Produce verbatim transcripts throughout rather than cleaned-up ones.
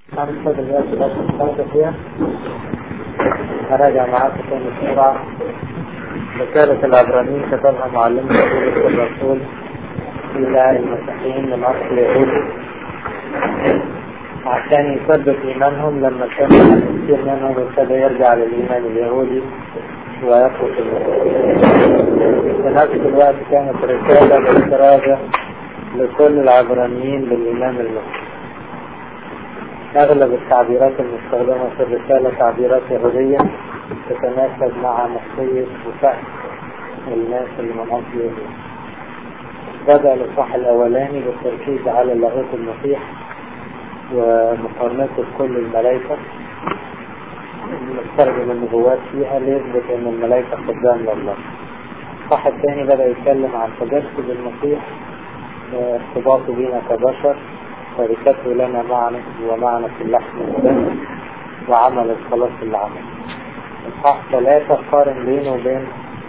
خمسة دلوقتي بس خمسة فيها هراجع معاكم تاني بسرعة. رسالة العبرانيين كتبها معلم الرسول إلى المسيحيين من أصل يهودي عشان يثبت إيمانهم لما كان كثير منهم ابتدى يرجع للإيمان اليهودي ويترك المسيحيين. في نفس الوقت كانت رسالة بالدرجة لكل العبرانيين للإيمان المسيحي. أغلب التعبيرات المستخدمة في الرسالة تعبيرات يهودية تتناسب مع نفسية وفهم الناس اللي من أصل يهودي. بدأ الإصحاح الأولاني بالتركيز على لاهوت المسيح ومقارنته بكل الملائكة، نستخدم النبوات فيها ليثبت أن الملائكة قدام لله. الإصحاح الثاني بدأ يتكلم عن تجسد المسيح، ارتباطه بنا كبشر، شركته لنا معنا ومعنا في اللحم والدم، وعمل الخلاص اللي عمله. الإصحاح ثلاثة قارن بينه وبين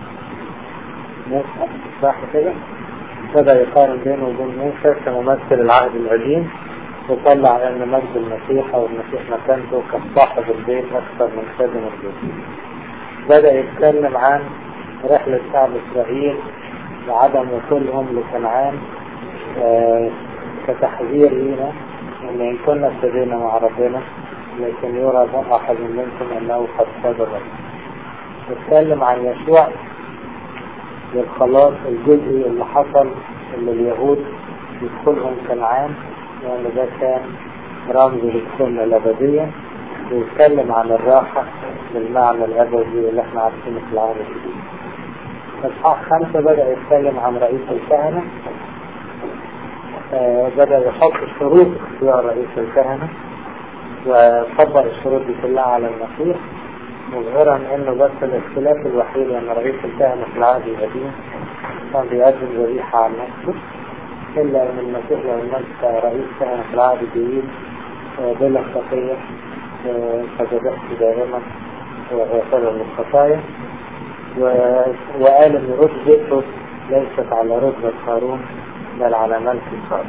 موسى، صح كده؟ بدأ يقارن بينه وبين موسى كممثل العهد القديم، وطلع أن مجد المسيح أو المسيح مكانته كصاحب البيت أكثر من خادم البيت. بدأ يتكلم عن رحلة شعب إسرائيل وعدم وصولهم لكنعان آه كتحذير لنا أن إن كنا ابتدينا مع ربنا لكن يرى أحد منكم أنه قد صاد الرب. نتكلم عن يشوع والخلاص الجزئي اللي حصل اللي اليهود يدخلهم كنعان، لأن يعني ده كان رمز للسنة الأبدية، ويتكلم عن الراحة بالمعنى الأبدي اللي احنا عارفينه في العالم الجديد. الإصحاح خمسة بدأ يتكلم عن رئيس الكهنة، آه بدأ يحط الشروط اختيار رئيس الكهنة وطبق الشروط دي كلها على المسيح، مظهرا انه بس الاختلاف الوحيد ان رئيس الكهنة في العهد القديم كان بيقدم ذبيحة عن نفسه، إلا أن المسيح لو نفسه رئيس كهنة في العهد الجديد بلا خطية فذبحته دائما وغفر للخطايا، وقال أن رتبته ليست على رتبة هارون بل على ملك صالح.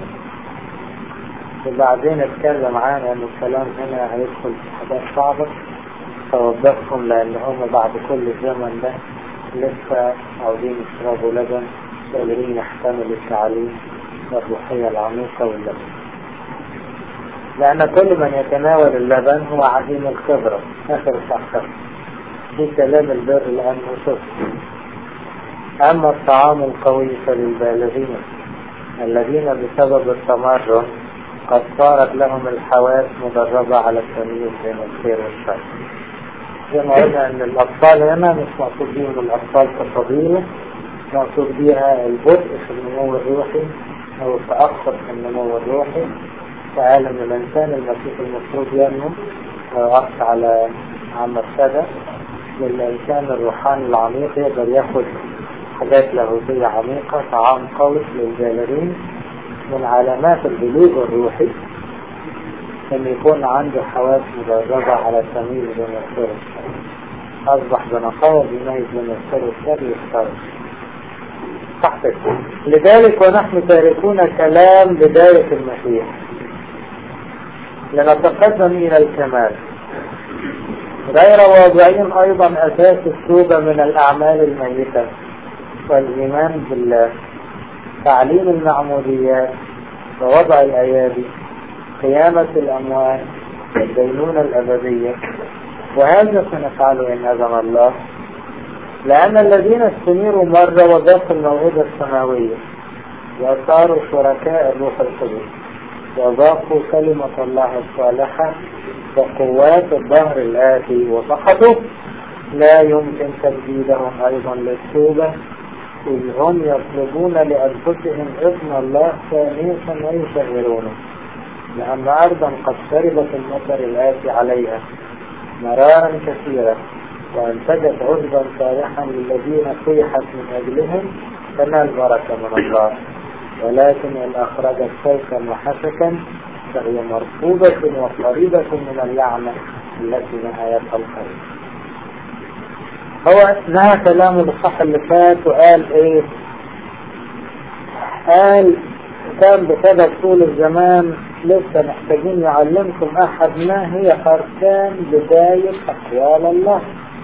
وبعدين اتكلم عن أن الكلام هنا هيدخل في حاجات صعبة، فوضحهم لأن هم بعد كل الزمن ده لسه عاوزين يشربوا لبن، قادرين يحتملوا التعليم الروحية العميقة واللبن، لأن كل من يتناول اللبن هو عديم الخبرة. آخر الشخص في كلام البر لأنه شفت. أما الطعام القوي فللبالغين الذين بسبب التمرن قد صارت لهم الحواس مدربة على التمييز بين الخير والشر. زي ما قلنا أن الأطفال هنا مش مقصود بهم الأطفال كفضيلة، مقصود بها البطء في النمو الروحي أو التأخر في النمو الروحي. فقال أن الإنسان المسيح المفروض ينمو ويقف على عمر سادة، والإنسان الروحاني العميق يقدر يأخذ حاجات لاهوتية عميقة، طعام قوي للجالرين. من علامات البلوغ الروحي أن يكون عنده حواس مدربة على التمييز بين الخير والشر. أصبح بنقاوة بيميز بين الخير والشر يختار. تحتك. لذلك ونحن تاركون كلام بداية المسيح لنتقدم إلى الكمال، غير واضعين أيضا أساس التوبة من الأعمال الميتة والإيمان بالله، تعليم المعموديات ووضع الأيادي، قيامة الأموات والدينونة الأبدية. وهذا سنفعله إن أذن الله، لأن الذين استنيروا مرة وذاقوا الموعظة السماوية وصاروا شركاء الروح القدس وذاقوا كلمة الله الصالحة وقوات الظهر الآتي وسقطوا، لا يمكن تجديدهم أيضا للتوبة، إذ هم يطلبون لأنفسهم إذن الله ثانية ويشهرونه، لأن أرضا قد شربت المطر الآتي عليها مرارا كثيرا وانتجت عذبا صالحا للذين صيحت من أجلهم، تنال بركة من الله. ولكن إن أخرجت شوكا وحسكا فهي مرفوضة وقريبة من اللعنة التي نهايتها الخير. هو نهى كلامه الصح اللي فات وقال ايه؟ قال كان بسبب طول الزمان لسه محتاجين يعلمكم أحد ما هي أركان بداية أقوال الله.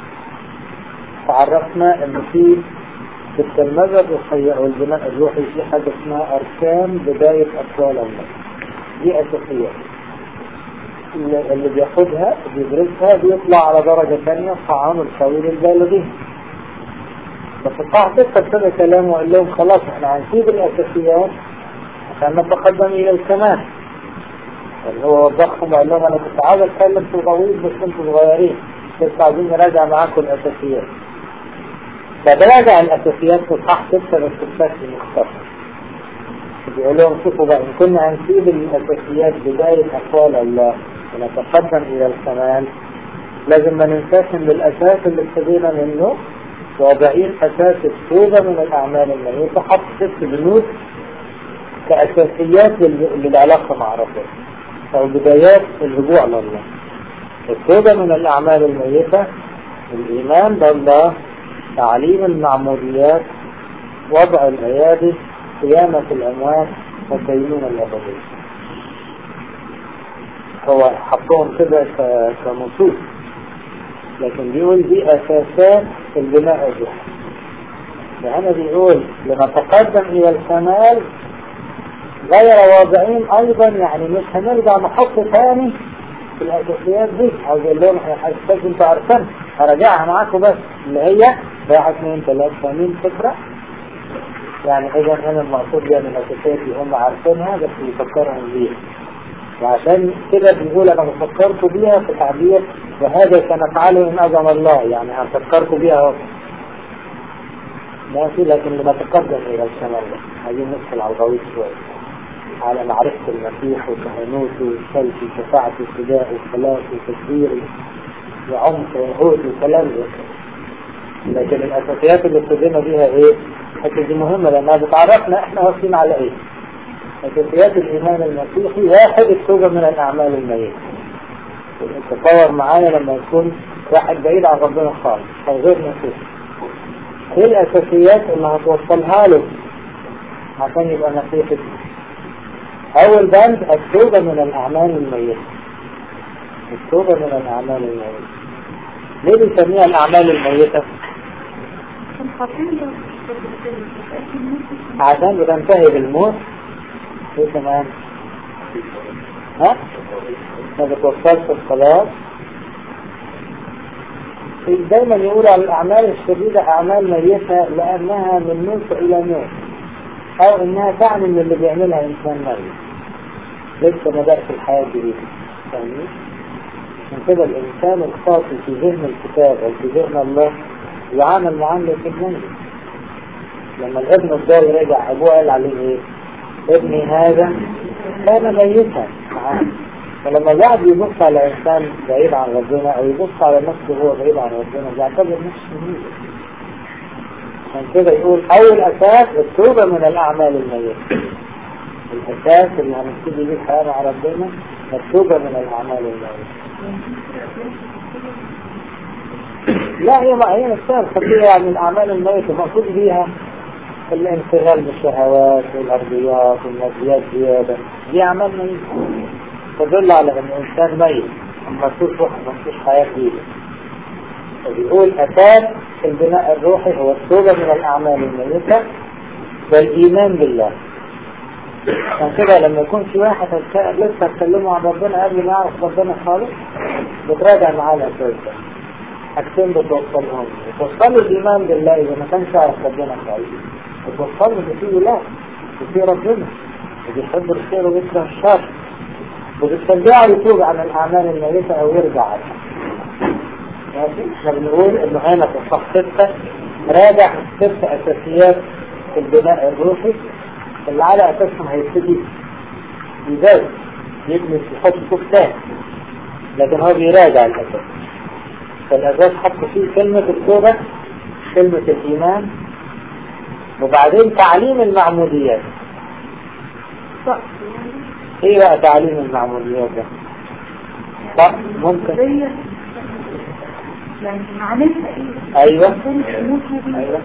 تعرفنا إن في في التلمذة الروحية أو البناء الروحي في حاجة اسمها أركان بداية أقوال الله. دي أساسية اللي بياخدها بيدرسها بيطلع على درجة ثانية الطعام الطويل البالغين. بس الطاعة ابتدى كلامه وقال لهم خلاص احنا هنسيب الأساسيات عشان نتقدم إلى الكمال. اللي هو وضحهم وقال لهم أنا كنت عاوز أتكلم في الغويط بس كنتوا صغيرين، كنت عايزين نراجع معاكم الأساسيات. فبراجع الأساسيات في الصح ستة بس بشكل مختصر. بيقول لهم شوفوا بقى إن كنا هنسيب الأساسيات بداية أقوال الله ونتقدم إلى الكمال لازم ما ننساش إن الأساس اللي ابتدينا منه وضعين أساس التوبة من الأعمال الميتة، حط ست بنود كأساسيات للعلاقة مع ربنا أو بدايات الرجوع لله. التوبة من الأعمال الميتة، الإيمان بالله، تعليم المعموديات، وضع الأيادي، قيامة الأموات، والدينونة الأبدية. هو حطهم كده كنصوص، لكن بيقول دي أساسات البناء الروحي. فهنا بيقول لنتقدم إلى الكمال غير واضعين أيضا، يعني مش هنرجع نحط ثاني في الأساسيات دي. عاوز أقول لهم احنا حاسس انتوا عارفين هرجعها معاكم بس اللي هي واحد اثنين ثلاثة فاهمين فكرة. يعني إذا هنا المقصود بها من الأساسيات اللي هم عارفينها بس يفكرهم بيها، وعشان كده بنقول أنا بفكركم بيها في تعبير وهذا سنفعله إن أذن الله، يعني هفكركم بيها ماشي. لكن لما تقدم إلى الكمال عايزين ندخل على الغويط شوية على معرفة المسيح وكهنوته وشلته وشفاعته وفدائه وخلاصه وتكبيره وعمق وهود وكلام ده. لكن الأساسيات اللي ابتدينا بيها إيه؟ الحتة دي مهمة لأنها بتعرفنا إحنا واقفين على إيه. أساسيات الإيمان المسيحي واحد التوبة من الأعمال الميتة. تصور معايا لما يكون واحد بعيد عن ربنا خالص أو غير مسيحي، ايه الأساسيات اللي هتوصلها له عشان يبقى مسيحي؟ أول بند التوبة من الأعمال الميتة. التوبة من الأعمال الميتة ليه بنسميها الأعمال الميتة؟ عشان بتنتهي بالموت. ايه كمان؟ ها؟ ما بتوصلش الخلاص. دايما يقول على الأعمال الشديدة أعمال ميتة لأنها من موت إلى موت، أو إنها تعني من اللي بيعملها إنسان ميت لسه ما بدأش الحياة الجديدة. فاهمين؟ من كده الإنسان الخاطئ في ذهن الكتاب أو في ذهن الله يعامل معاملة الميت. لما الابن الضال رجع أبوه قال عليه إيه؟ ابني هذا كان ميتا. فلما الواحد يبص على إنسان بعيد عن ربنا أو يبص على نفسه هو بعيد عن ربنا بيعتبر نفسه ميت. عشان كده يقول أول أساس التوبة من الأعمال الميتة. الأساس اللي هنبتدي بيه الحياة مع ربنا التوبة من الأعمال الميتة. لا هي ما هي نفسها الخطيئة، يعني الأعمال الميتة مقصود بيها الانشغال بالشهوات والأرضيات والماديات زيادة، دي أعمال ميتة تدل على أن الإنسان ميت ما فيش روح ما فيش حياة جديدة. فبيقول أساس البناء الروحي هو التوبة من الأعمال الميتة والإيمان بالله. عشان كده لما يكون في واحد لسه اتكلموا عن ربنا قبل ما يعرف ربنا خالص بتراجع معاه الأساس ده. حاجتين بتوصلهم، بتوصلوا الإيمان بالله إذا ما كانش يعرف ربنا خالص، بتوصلوا إن في إله وفي ربنا وبيحب الخير ويكره الشر، وبتشجعه يتوب عن الأعمال الميتة أو يرجع عنها. ماشي؟ احنا بنقول إنه هنا في الصف ستة راجع ست أساسيات في البناء الروحي اللي على أساسهم هيبتدي يزود يبني يحط كفتان، لكن هو بيراجع الأساس. فالأساس حط فيه كلمة التوبة، كلمة الإيمان، وبعدين تعليم المعموديات. صح. ايه بقى تعليم المعموديات ده؟ صح ممكن يعني معناتها ايه؟ ايوه ايوه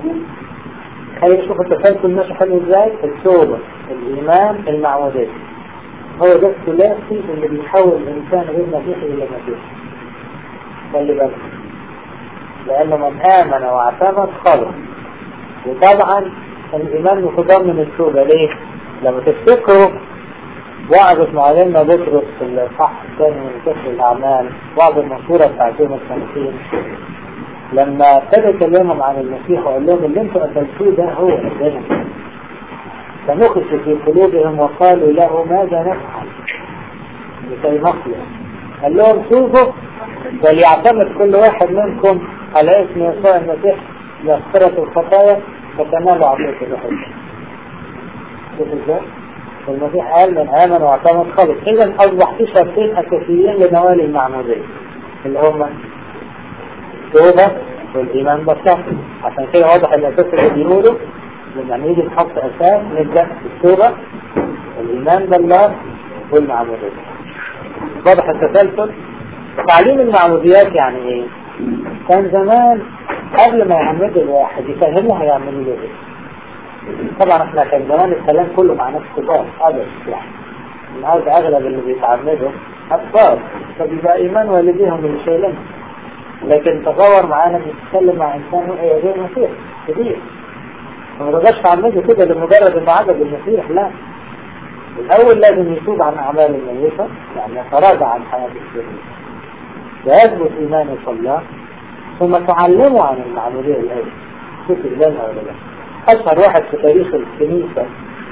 خلينا نشوف التسلسل ماشي حلو ازاي. التوبة، الايمان، المعمودية. هو ده الثلاثي اللي بيحول الإنسان غير مسيحي إلى مسيحي. خلي بالك، لأنه من آمن واعتمد خلص. وطبعا الإيمان متضمن التوبة. ليه؟ لما تفتكروا وعظة معلمنا بطرس في الصح الثاني من سفر الأعمال، وعظة المشهورة بتاعت يوم الخمسين، لما ابتدى يكلمهم عن المسيح وقال لهم اللي انتوا قتلتوه ده هو ربنا، فنخش في قلوبهم وقالوا له ماذا نفعل لكي نخلص. قال لهم شوفوا، وليعتمد كل واحد منكم على اسم يسوع المسيح لمغفرة الخطايا فتنالوا عطية الروح. شوف ازاي؟ المسيح قال من آمن واعتمد خلص. إذا أصبح في شرطين أساسيين لنوال المعمودية اللي هما التوبة والإيمان بالصبر. عشان كده واضح الأساس اللي بيقوله لما نيجي نحط أساس نبدأ بالتوبة والإيمان بالله والمعمودية. واضح التسلسل. تعليم المعموديات يعني إيه؟ كان زمان قبل ما يعمدوا الواحد يفهموا هيعملوا له إيه. طبعا احنا كان زمان الكلام كله مع نفس كبار هذا يعني النهارده اغلب اللي بيتعمدوا اطفال، فبيبقى ايمان والديهم اللي شايلينهم. لكن تصور معانا بنتكلم مع انسان غير مسيح كبير، فما تقدرش تعمده كده لمجرد انه عبد المسيح. لا، الاول لازم يتوب عن اعمال الميتة، يعني يتراجع عن حياة الشرير ويثبت ايمانه في الله، ثم تعلمه عن المعمودية الاول. شوف الجنة ولا لا؟ أشهر واحد في تاريخ الكنيسة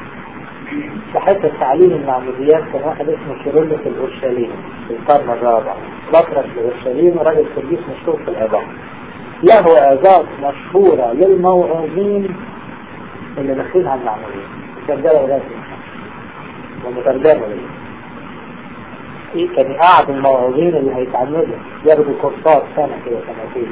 في حتة تعليم المعموديات كان واحد اسمه كيرلس الأورشليمي في القرن الرابع، بطرس الأورشليمي، راجل قديس مشهور في العظام. له آذات مشهورة للموعوظين اللي داخلين على المعمودية، مسجلة ولاد ومترجمة ليه. إيه كان قاعد الموعوظين اللي هيتعمدوا ياخدوا كورسات سنة كده سنتين،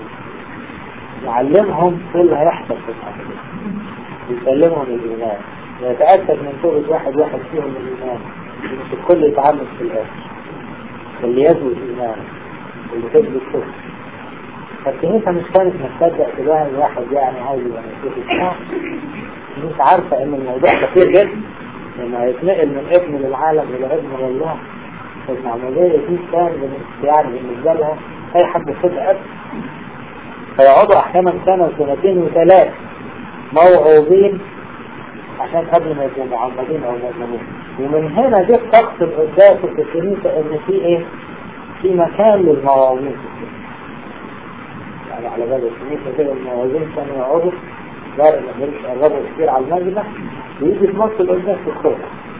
يعلمهم كل اللي هيحصل في المعمودية، يسلمهم الإيمان، ويتأكد من توبة واحد واحد فيهم الإيمان، مش الكل يتعمد في الآخر، اللي يثبت إيمانه واللي تثبت توبة. فالكنيسة مش كانت مصدق تباهي الواحد يعني عايز يبقى مسيحي. مش عارفة إن الموضوع خطير جدا، لما يتنقل من ابن للعالم إلى ابن لله. المعمودية دي كان يعني بالنسبة لها أي حد ياخدها أبدا، فيقعدوا أحيانا سنة وسنتين وثلاث موعوظين عشان قبل ما يكونوا معمدين أو مؤمنين. ومن هنا جت تقصد قداسه في الكنيسة إن في إيه؟ في مكان للمواعظين في الكنيسة. يعني على بال الكنيسة كده المواعظين كانوا يقعدوا دار ما يقربوا كتير على المجمع، ويجي في مصر القداس في الخير.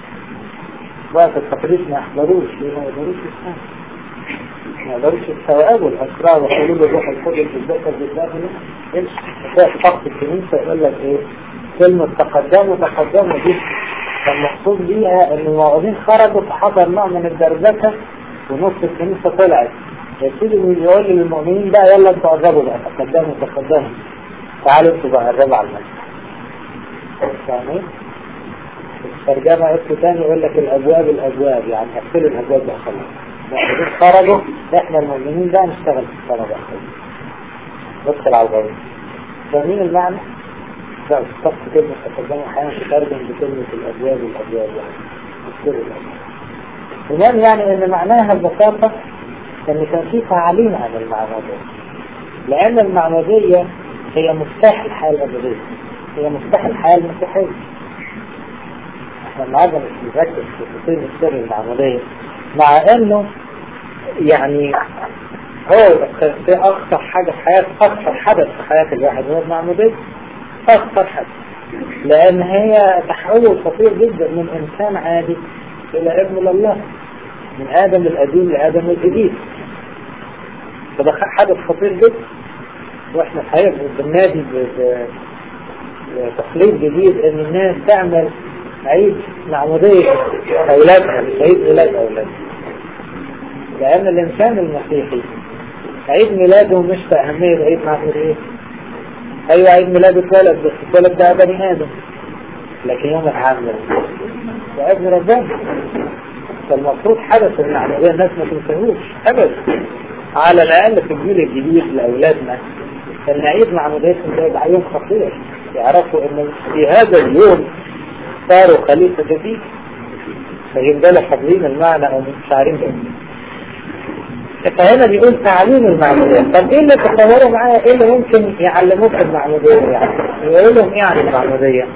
بقى في التقريب ما يحضروش، ليه ما يقدروش يسمعوا؟ ما يقدروش يستوعبوا الأسرار ويقولوا له روح القدس بالذكر بالداخل. إيش؟ في طقس الكنيسة يقول لك إيه؟ كلمة تقدموا تقدموا دي كان مقصود بيها إن المواعظين خرجوا فحصل نوع من الدربكة ونص الكنيسة طلعت. يبتدي يقول للمؤمنين بقى يلا انتوا قربوا بقى تقدموا تقدموا تعالوا انتوا بقى قربوا على المسجد. يعني الترجمة اسمه تاني يقول لك الأبواب الأبواب، يعني قفلوا الأبواب بقى خلاص. المؤمنين خرجوا، احنا المؤمنين بقى نشتغل في السنة بقى خلاص. ندخل على الغرب. فاهمين المعنى؟ لا الصف كلمة تقدموا أحيانا تترجم بكلمة الأبواب الأبواب يعني قفلوا الأبواب. المهم يعني ان معناها ببساطة ان كان في تعليم عن المعمودية، لان المعمودية هي مفتاح الحياة الأبدية، هي مفتاح الحياة المسيحية. احنا النهارده مش بنركز في تفاصيل السر المعمودية، مع انه يعني هو في اخطر حاجة في حياة اخطر حدث في حياة الواحد هو المعمودية، اخطر حدث، لان هي تحول خطير جدا من انسان عادي الى ابن لله، من آدم القديم لآدم الجديد. فده حدث خطير جدا، واحنا الحقيقة بالنادي بتقليد جديد ان الناس تعمل عيد معمودية اولادها مش عيد ميلاد اولادها، لان الانسان المسيحي عيد ميلاده مش في اهمية عيد معمودية. ايوه عيد ميلاده اتولد، بس اتولد ده بني ادم، لكن يوم العامل ده ابن ربنا. فالمفروض حدث المعمودية الناس ما تنساهوش ابدا، على الاقل في الجيل الجديد لاولادنا ان عيد معموديتهم ده يبقى يوم خطير، يعرفوا ان في هذا اليوم صاروا خليفة جديد، فيفضلوا حافظين المعنى أو مش عارفين إيه. فهنا بيقول تعليم المعمودية. طب إيه اللي تتصوروا معايا إيه اللي ممكن يعلموك المعمودية يعني؟ يقولوا لهم إيه عن المعمودية؟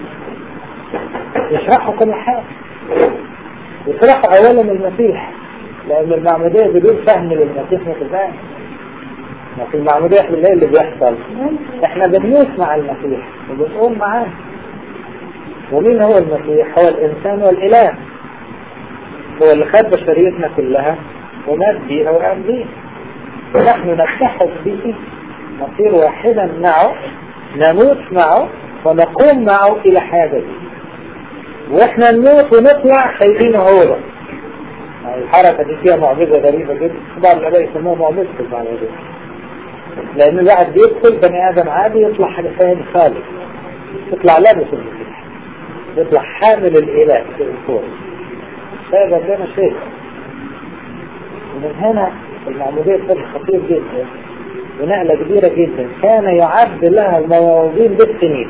يشرحوا كل حاجة. يشرحوا أولا المسيح، لأن المعمودية بدون فهم للمسيح متفاهم. في المعمودية احنا اللي, اللي بيحصل احنا بنموت مع المسيح وبنقوم معاه. ومين هو المسيح؟ هو الإنسان والإله، هو اللي خد بشريتنا كلها ومات بيها وقام بيها. ونحن نتحد به، نصير واحدا معه، نموت معه ونقوم معه إلى حاجة. واحنا نموت ونطلع شايفينه هو ده. الحركة دي فيها معجزة غريبة جدا، بعض الآباء يسموها معجزة المعمودية، لأن الواحد بيدخل بني آدم عادي يطلع حاجة ثانية خالص، يطلع لابس المسيح، يطلع حامل الإله في الكون. هذا ربنا شيء. ومن هنا المعمودية كان خطير جدا ونقلة كبيرة جدا، كان يعد لها المواعظين بالسنين.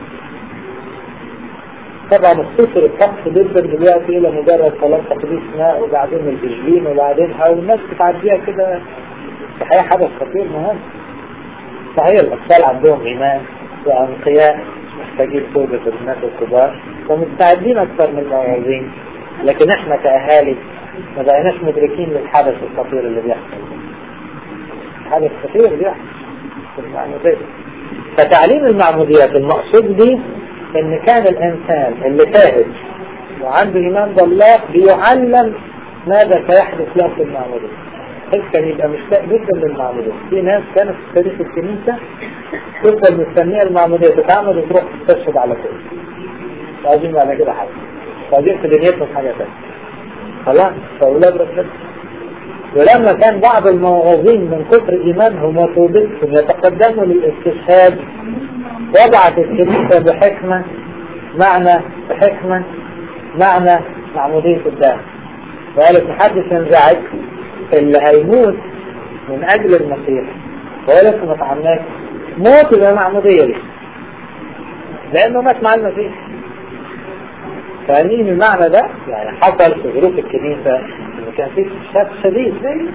طبعا اختصر الطقس جدا دلوقتي الى مجرد صلاة تقديس ماء وبعدين البجلين وبعدين او الناس بتعديها كده. صحيح حدث خطير مهم. صحيح الاطفال عندهم ايمان وانقياء محتاجين توبة الناس الكبار ومستعدين اكثر من المواعظين، لكن احنا كاهالي ما بقيناش مدركين للحدث الخطير اللي بيحصل. حدث خطير بيحصل في المعمودية. فتعليم المعموديات المقصود به ان كان الانسان اللي تائب وعنده ايمان بالله بيعلم ماذا سيحدث له في المعمودية. كان يبقى مشتاق جدا للمعمودية. في ناس كانت في تاريخ الكنيسة تفضل مستنية المعمودية تتعمل وتروح تستشهد على كده. عايزين على كده حاجة. عايزين في دنيتهم حاجة ثانية. خلاص فأولاد ربنا. ولما كان بعض الموعظين من كثر إيمانهم وتوبتهم يتقدموا للاستشهاد، وضعت الكنيسة بحكمة معنى بحكمة معنى معمودية الدم، وقالت محدش ينزعج اللي هيموت من أجل المسيح وقالت ما تعملناش موت يبقى معمودية ليه، لأنه مات مع المسيح. فاهمين المعنى ده؟ يعني حصل في ظروف الكنيسة إن كان في استشهاد شديد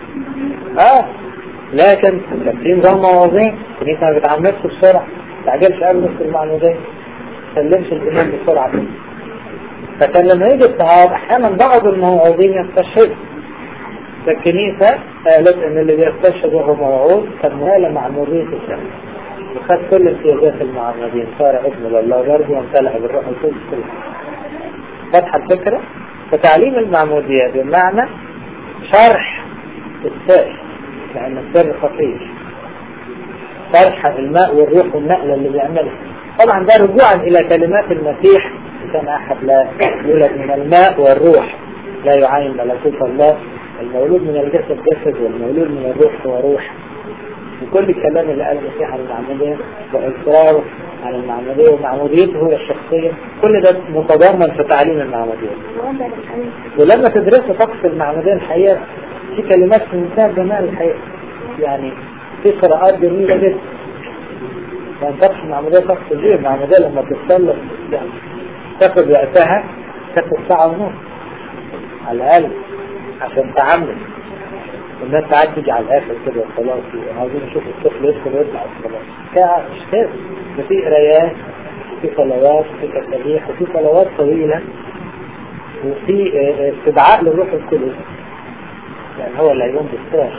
اه لكن كان في نظام مواضيع الكنيسة ما بتعملش بسرعة، ما تعجلش قبل نص المعمودية، ما تسلمش الإيمان بسرعة. فكان لما يجي الصحاب أحيانا بعض الموعظين يستشهدوا. فالكنيسة قالت إن اللي بيستشهد وهو موعوظ كان مهالة مع مرية الشمس وخد كل امتيازات المعمودين، صار ابن لله برضه وامتلأ بالروح القدس كل حاجة. فتح الفكرة. فتعليم المعمودية بمعنى شرح السائل، لأن السر خطير، شرح الماء والروح والنقلة اللي بيعملها. طبعا ده رجوعا إلى كلمات المسيح: كان أحد لا يولد من الماء والروح لا يعاين ملكوت الله، المولود من الجسد جسد والمولود من الروح هو روح. وكل الكلام اللي قال المسيح عن المعمودية وإصراره على المعمودية ومعموديته الشخصية كل ده متضمن في تعليم المعمودية. ولما تدرسوا طقس المعمودية الحقيقة في كلمات في منتهى الجمال الحقيقة، يعني في قراءات جميلة جدا. يعني طقس المعمودية طقس كبير. المعمودية لما بتصلح يعني تاخد وقتها، تاخد ساعة ونص على الأقل عشان تعمل. الناس ساعات تيجي على الآخر كده وخلاص عاوزين نشوف الطفل يدخل ويطلع وخلاص. ساعة مش كده، في قرايات، في صلوات، في تسبيح، وفي صلوات طويلة، وفي استدعاء للروح القدس يعني هو اللي هيقوم بالسر.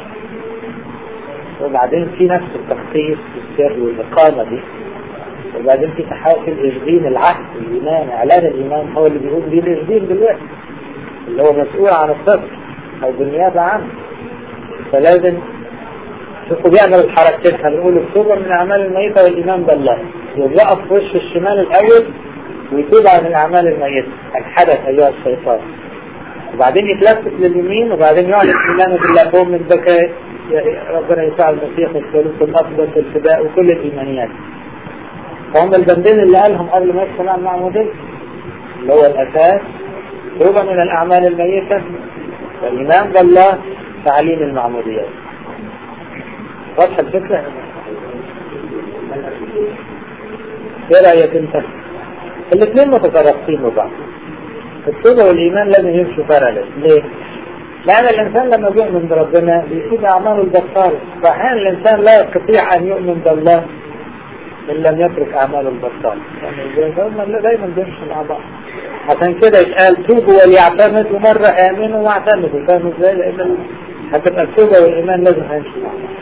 وبعدين في نفس التخطيط والسر والإقامة دي. وبعدين في تحاول في الإجدين العهد الإيمان، إعلان الإيمان هو اللي بيقوم بيه الإجدين دلوقتي اللي هو مسؤول عن الصدر أو بالنيابة عنه. فلازم شوفوا بيعمل الحركتين، هنقول التوبة من الأعمال الميتة والإيمان بالله، يوقف في وش الشمال الأول ويتوب عن الأعمال الميتة الحدث أيها الشيطان، وبعدين يتلفت لليمين وبعدين يعلن إيمانه بالله قوم من بكاء ربنا يسوع المسيح والثالوث الأفضل في الفداء وكل الإيمانيات. فهم البندين اللي قالهم قبل ما يدخل على المعمودية اللي هو الأساس توبة من الأعمال الميتة والإيمان بالله تعليم المعموديات. واضح الفكرة؟ ايه رأيك انت؟ الاثنين متطرقين ببعض. التوبة والإيمان لازم يمشوا باراليل. ليه؟ لأن الإنسان لما بيؤمن بربنا بيسيب أعماله البطالة، فأحيانا الإنسان لا يستطيع أن يؤمن بالله إن لم يترك أعماله البطالة، يعني دايما بيمشوا مع بعض. عشان كده يتقال توبوا وليعتمدوا مرة آمنوا واعتمدوا، فاهموا ازاي؟ لأن هتبقى التوبة والإيمان لازم هيمشوا مع بعض.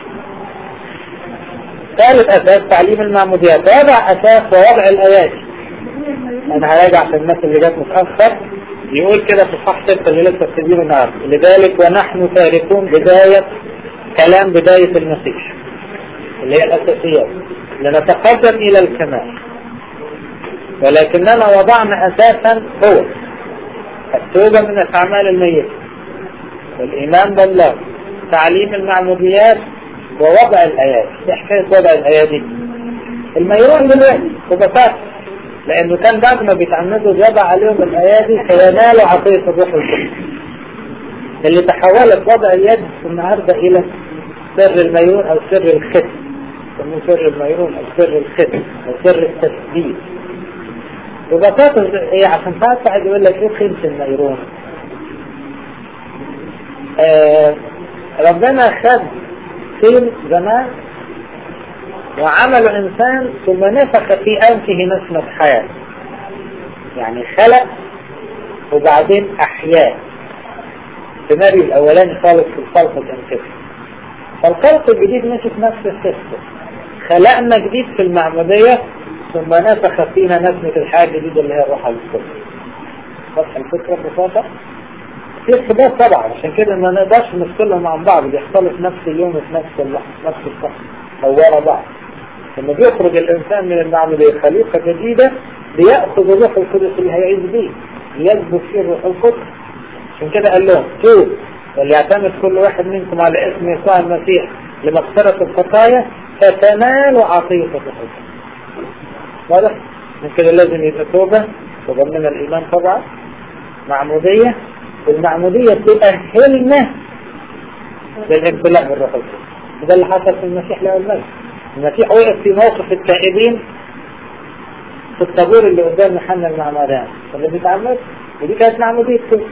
ثالث أساس تعليم المعموديات. رابع أساس ووضع الآيات. أنا هراجع في الناس اللي جات متأخر، يقول كده في الصح ستة اللي لسه بتجيب النهارده: لذلك ونحن تاركون بداية كلام بداية المسيح اللي هي الأساسيات لنتقدم إلى الكمال، ولكننا وضعنا أساسا هو التوبة من الأعمال الميتة والإيمان بالله، تعليم المعموديات، ووضع الآيات. ايه حكاية وضع الآيات دي؟ الميرون دلوقتي ببساطة لأنه كان بعد ما بيتعمدوا يضع عليهم الآيات دي فينالوا عطية الروح القدس اللي تحولت وضع اليد النهارده إلى سر الميرون أو سر الختم، يسموه سر الميرون أو سر الختم أو سر التثبيت. ببساطة هي عشان تعرف واحد يقول لك إيه قيمة الميرون؟ آه ربنا خد طين زمان وعمل إنسان ثم نفخ في أنفه نسمة حياة، يعني خلق وبعدين أحياء. السيناريو الأولاني خالص في الخلق الأنفسي، فالخلق الجديد مشي في نفس السيستم، خلقنا جديد في المعمودية ثم نفخ فينا نسمة الحياة الجديدة اللي هي الروح القدس. واضحة الفكرة ببساطة؟ في اختلاف طبعا، عشان كده ما نقدرش نفصلهم عن بعض، بيحصلوا في نفس اليوم وفي نفس اللحظة نفس الصح أو ورا بعض. لما بيخرج الإنسان من المعمودية خليقة جديدة بيأخذ الروح القدس اللي هيعيش بيه، يثبت فيه الروح القدس. عشان كده قال لهم: توب وليعتمد كل واحد منكم على اسم يسوع المسيح لمغفرة الخطايا فتنالوا عطية الروح القدس. واضح؟ من كده لازم يبقى توبة وضمن الإيمان طبعا، معمودية، والمعمودية تؤهلنا للامتلاء بالروح القدس. وده اللي حصل في المسيح له المجد. المسيح وقف في موقف التائبين في الطابور اللي قدام يوحنا المعمدان اللي بيتعمد، ودي كانت معموديته.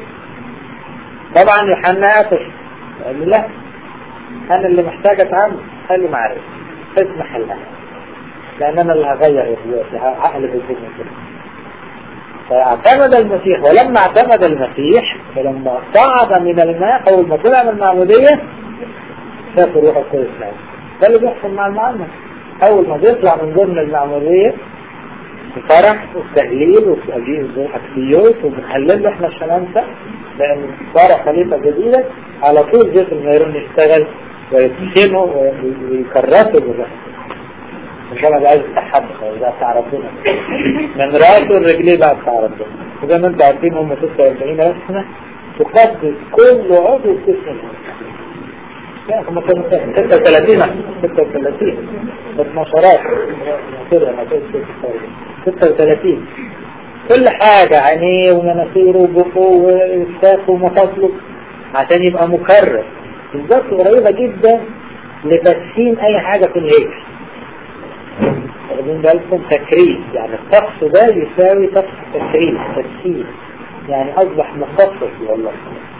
طبعا يوحنا قفش قال له: لا، انا اللي محتاج اتعمد. قال له: معلش اسمح لها، لان انا اللي هغير عقل الدنيا كده. فاعتمد المسيح، ولما اعتمد المسيح فلما صعد من الماء اول ما طلع من المعمودية شاف الروح القدس معه. ده اللي بيحصل مع المعمد، اول ما بيطلع من ضمن المعمودية فرح والتهليل والأكسيوت وبنحلل له احنا الشمامسة لان صار خليفة جديدة، على طول زيت الميرون يشتغل ويتشنه ويكرسه بالروح. مش انا اللي عايز اتحدث ده بتاع ربنا من راسه الرجليه بقى بتاع ربنا. وزي ما انتوا عارفين هم ستة وأربعين سنة تقدس كل عضو بتسمه. لا هم كانوا ستة وثلاثين ستة وثلاثين اتناشرات كده ما كانش ستة وثلاثين كل حاجة، عينيه ومناخيره وبقه وإسفاقه ومفاصله عشان يبقى مكرر بالظبط قريبة جدا لتسخين أي حاجة في الهيكل. واخدين بالكم؟ تكريس، يعني الطقس ده يساوي طقس تكريس تسخين، يعني أصبح مخصص والله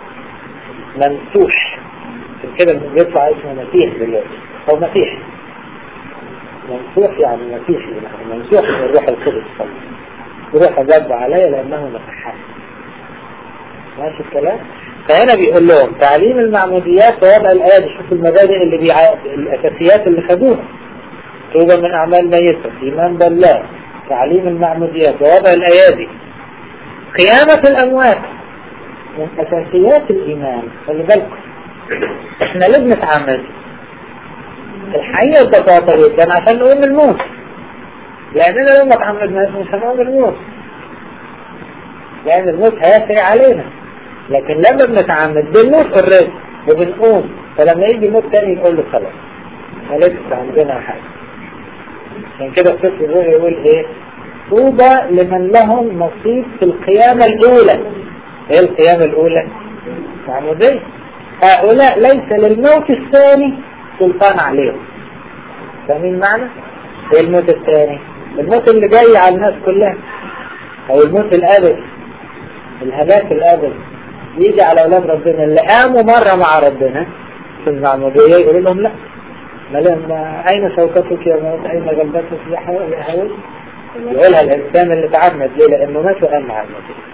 ممسوح. عشان كده بيطلع اسمه مسيح دلوقتي، هو مسيح ممسوح يعني مسيحي، يعني ممسوح من الروح القدس. الروح جاب عليا لأنه مسحان. ماشي الكلام؟ فهنا بيقول لهم تعليم المعموديات ووضع الآيات. شوفوا المبادئ اللي بيع... الأساسيات اللي خدوها: توبة من أعمال ميتة، إيمان بالله، تعليم المعموديات ووضع الأيادي، قيامة الأموات. من أساسيات الإيمان. خلي بالكم إحنا ليه بنتعمد؟ الحقيقة ببساطة جدا عشان نقوم الموت، لأننا لو ما تعمدناش مش هنقوم الموت، لأن الموت هيسري علينا. لكن لما بنتعمد بنموت الرزق وبنقوم، فلما يجي موت تاني نقول له خلاص مالكش عندنا حاجة. عشان كده السفر الروح يقول ايه؟ طوبى لمن لهم نصيب في القيامة الأولى. ايه القيامة الأولى؟ معمودية. هؤلاء ليس للموت الثاني سلطان عليهم. فاهمين معنى؟ ايه الموت الثاني؟ الموت اللي جاي على الناس كلها، او الموت الأبدي. الهلاك الأبد يجي على أولاد ربنا اللي قاموا مرة مع ربنا في المعمودية، يقول لهم لا، ما لهم أين شوكتك يا موت، أين غلبتك يا هاوي. يقولها الإنسان اللي تعمد ليه؟ لأنه مات وقام مع المسيح.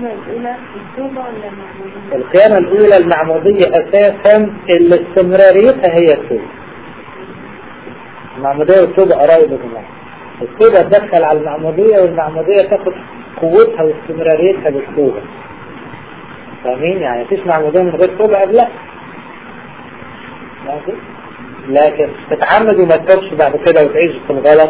القيامة الأولى المعمودية أساسا اللي استمراريتها هي التوبة. المعمودية والتوبة قريبة منها. التوبة تدخل على المعمودية، والمعمودية تاخد قوتها واستمراريتها بالتوبة. فاهمين؟ يعني مفيش معمودية من غير توبة قبلها. لكن تتعمد وما تتوبش بعد كده وتعيش في الغلط،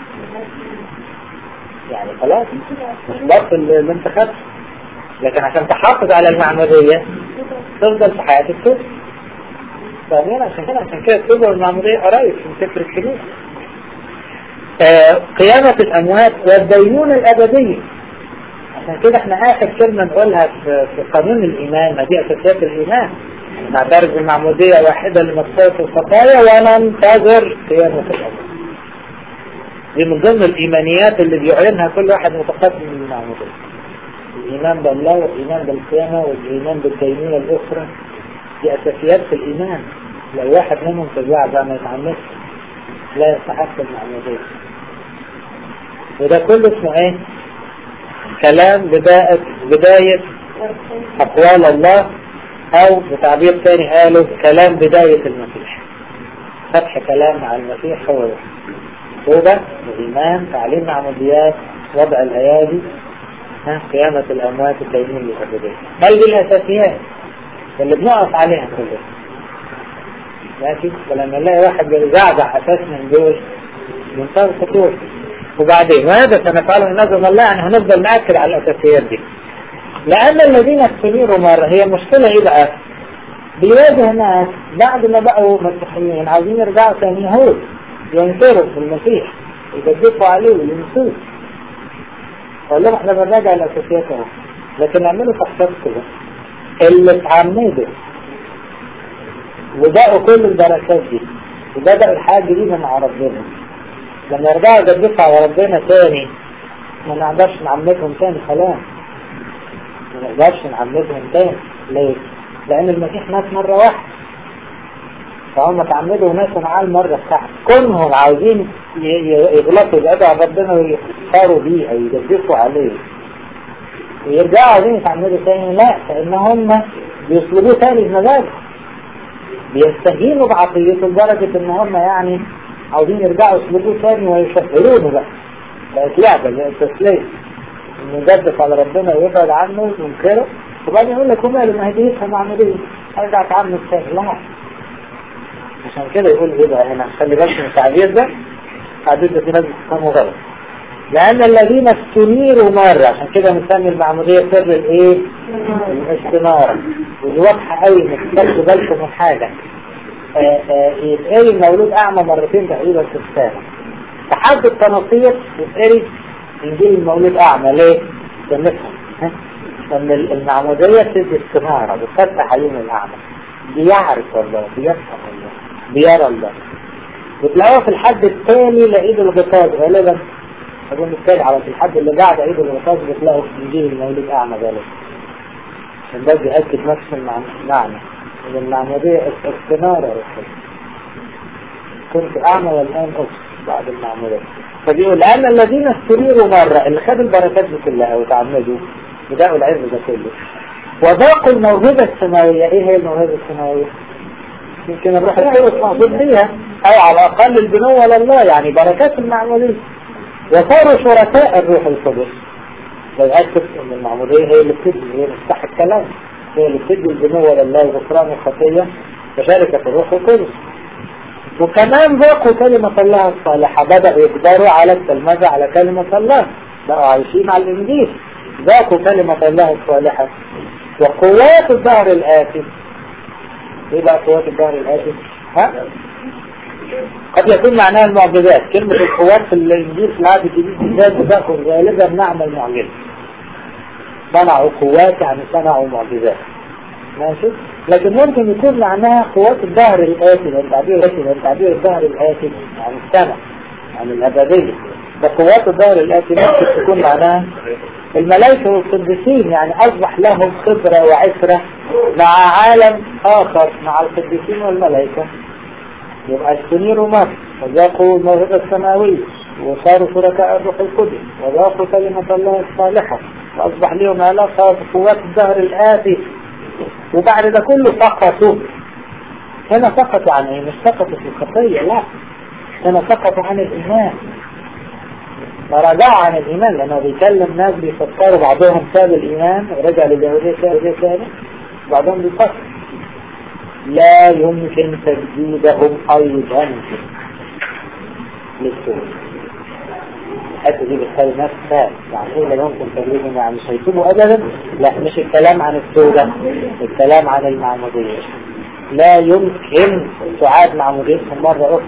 يعني خلاص مش بطل اللي انت خدته. لكن عشان تحافظ على المعمودية تفضل في حياة التوبة. فاهمين؟ عشان كده عشان كده التوبة والمعمودية قريب في سفر الكنيسة. آه قيامة الأموات والدينونة الأبدية. عشان كده احنا آخر كلمة نقولها في, في قانون الإيمان، ما دي أساسيات الإيمان. نعترف بالمعمودية واحدة لمغفرة الخطايا وننتظر قيامة الأموات. دي من ضمن الإيمانيات اللي بيعلنها كل واحد متقدم من المعمودية. الإيمان بالله والإيمان بالقيامة والإيمان بالدينونة الأخرى، دي أساسيات في الإيمان. لو واحد منهم تبع بقى ما يتعمدش لا يستحق المعمودية. وده كله اسمه ايه؟ كلام بداية بداية أقوال الله، أو بتعبير ثاني قالوا كلام بداية المسيح. فتح كلام مع المسيح هو توبة وإيمان، تعليم معموديات، وضع الأيادي، قيامة الأموات، الدينونة الأبدية. بل دي الأساسيات اللي بنقف عليها كلها. لكن ولما نلاقي واحد بيزعزع أساس من دول منتهى الخطورة. وبعدين ماذا سنفعله نظم الله؟ يعني هنفضل نأكد على الأساسيات دي. لأن الذين استنيروا مرة، هي مشكلة إيه بقى؟ بيواجه ناس بعد ما بقوا مسيحيين عايزين يرجعوا ثاني يهود، ينكروا في المسيح، يجدفوا عليه وينسوه. أقول لهم احنا بنراجع الأساسيات اهو، لكن نعملوا تحساب كده. اللي اتعمدوا وبقوا كل البركات دي وبدأوا الحياة الجديدة مع ربنا، لما يرجعوا يجدفوا على ربنا تاني ما نقدرش نعمدهم تاني خلاص. ما نقدرش نعمدهم تاني. ليه؟ لأن المسيح مات مرة واحدة، فهم تعمدوا وناسوا معاه المرة بتاعته. كونهم عاوزين يغلطوا يبعدوا عن ربنا ويختاروا بيه أو يجدفوا عليه ويرجعوا عاوزين يتعمدوا تاني، لا، فإن هم بيصلبوه تاني بمزاجهم، بيستهينوا بعطيته لدرجة إن هم يعني عاوزين يرجعوا يصلبوه تاني ويشغلونه بقى. بقت لعبة، بقت تسلية، إنه يجدف على ربنا ويبعد عنه وينكره، وبعدين يقول لك هم اللي مهديتها معمودية هرجع أتعمد تاني. لا، عشان كده يقول ايه بقى هنا، خلي بالك من التعبير ده، التعبير ده في ناس بتفهمه غلط. لأن الذين استنيروا مرة، عشان كده بنسمي المعمودية سر الايه؟ الاستنارة. ودي واضحة قوي، ما تاخدوا بالكم من حاجة. يتقري المولود أعمى مرتين تقريبا في السنة. تحدي التناصير يتقري إنجيل المولود أعمى. ليه؟ عشان نفهم ان المعمودية تدي استنارة، بتفتح عيون الأعمى، بيعرف الله، بيفهم الله، بيرى الله. بتلاقوها في الحد الثاني لعيد الغطاس غالبا، أظن الثاني على في الحد اللي بعد عيد الغطاس بتلاقوا في إنجيل المولود أعمى غالبا، عشان ده بيأكد نفس المعنى ان المعمودية استنارة روحية. كنت أعمى والآن أبصر بعد المعمودية. فبيقول لأن الذين استنيروا مرة، اللي خدوا البركات دي كلها وتعمدوا بدأوا العلم ده كله وذاقوا الموهبة السماوية. ايه هي الموهبة السماوية؟ يمكن الروح القدس مقصود بيها، او على الاقل البنوة لله، يعني بركات المعمودية، وصاروا شركاء الروح القدس. فيأكد ان المعمودية هي اللي بتدي، هي مفتاح الكلام، هي اللي بتدي البنوة لله وغفران الخطية وشاركة الروح القدس. وكمان ذاقوا كلمة الله الصالحة، بدأوا يقدروا على التلمذة على كلمة الله، بقوا عايشين على الإنجيل، ذاقوا كلمة الله الصالحة. وقوات الظهر الآتي. ايه بقى قوات الظهر الآتي؟ ها؟ قد يكون معناها المعجزات. كلمة القوات في الإنجيل في العهد الجديد بالذات بتاخد غالبا نعمل معجزة. صنعوا قوات يعني صنعوا معجزات. ماشي؟ لكن ممكن يكون معناها قوات الظهر الآتي، التعبير الآتي التعبير الظهر الآتي يعني السماء، يعني الأبدية. فقوات الظهر الآتي ممكن تكون معناها الملائكة والقديسين يعني أصبح لهم خبرة وعشرة مع عالم آخر مع القديسين والملائكة، يبقى استنيروا مصر وذاقوا الموهبة السماوية وصاروا شركاء الروح القدس وذاقوا كلمة الله الصالحة وأصبح لهم علاقة بقوات الدهر الآتي. وبعد ده كله سقطوا. هنا سقطوا عن ايه؟ مش سقطوا في الخطية، لا، هنا سقطوا عن الإيمان، فرجعوا عن الإيمان، لأنه بيكلم ناس بيفكروا بعضهم ساب الإيمان ورجع لليهودية ثاني ثاني وبعضهم بيفكر. لا يمكن تجديدهم أيضا للسوء. الحته دي بتخلي الناس فاهم يعني ايه لا يمكن تجديدهم، يعني مش هيتوبوا أبدا. لا، مش الكلام عن التوبة، الكلام عن المعمودية. لا يمكن تعاد معموديتهم مرة أخرى.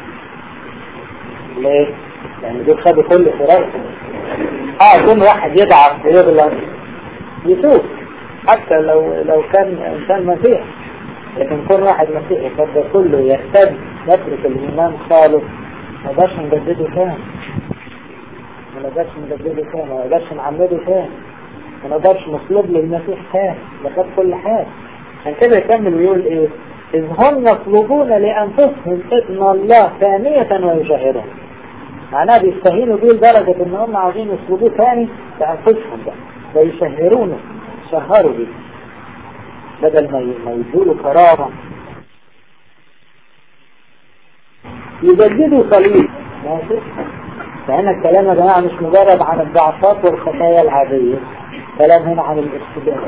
ليه؟ يعني دول خدوا كل فرائهم. اه كل واحد يضعف ويغلط يتوب حتى لو لو كان انسان مسيحي، لكن كل واحد مسيحي فده كله يحتاج يترك الإيمان خالص. ما نقدرش نجدده تاني، ما نقدرش نجدده تاني، ما نقدرش نعمده تاني، ما نقدرش نطلب للمسيح تاني، لقد كل حاجة. عشان كده يكمل ويقول ايه؟ إذ هم يطلبون لأنفسهم إذن الله ثانية ويشهرون. معناه بيستهينوا بيه لدرجة ان هم عاوزين يطلبوه ثاني لأنفسهم بقى ويشهرونه، شهروا بيه بدل ما يدولوا كرامة. يجددوا صليب. ماشي؟ فهنا الكلام يا جماعة مش مجرد عن الضعفات والخطايا العادية، كلام هنا عن الاستبداد.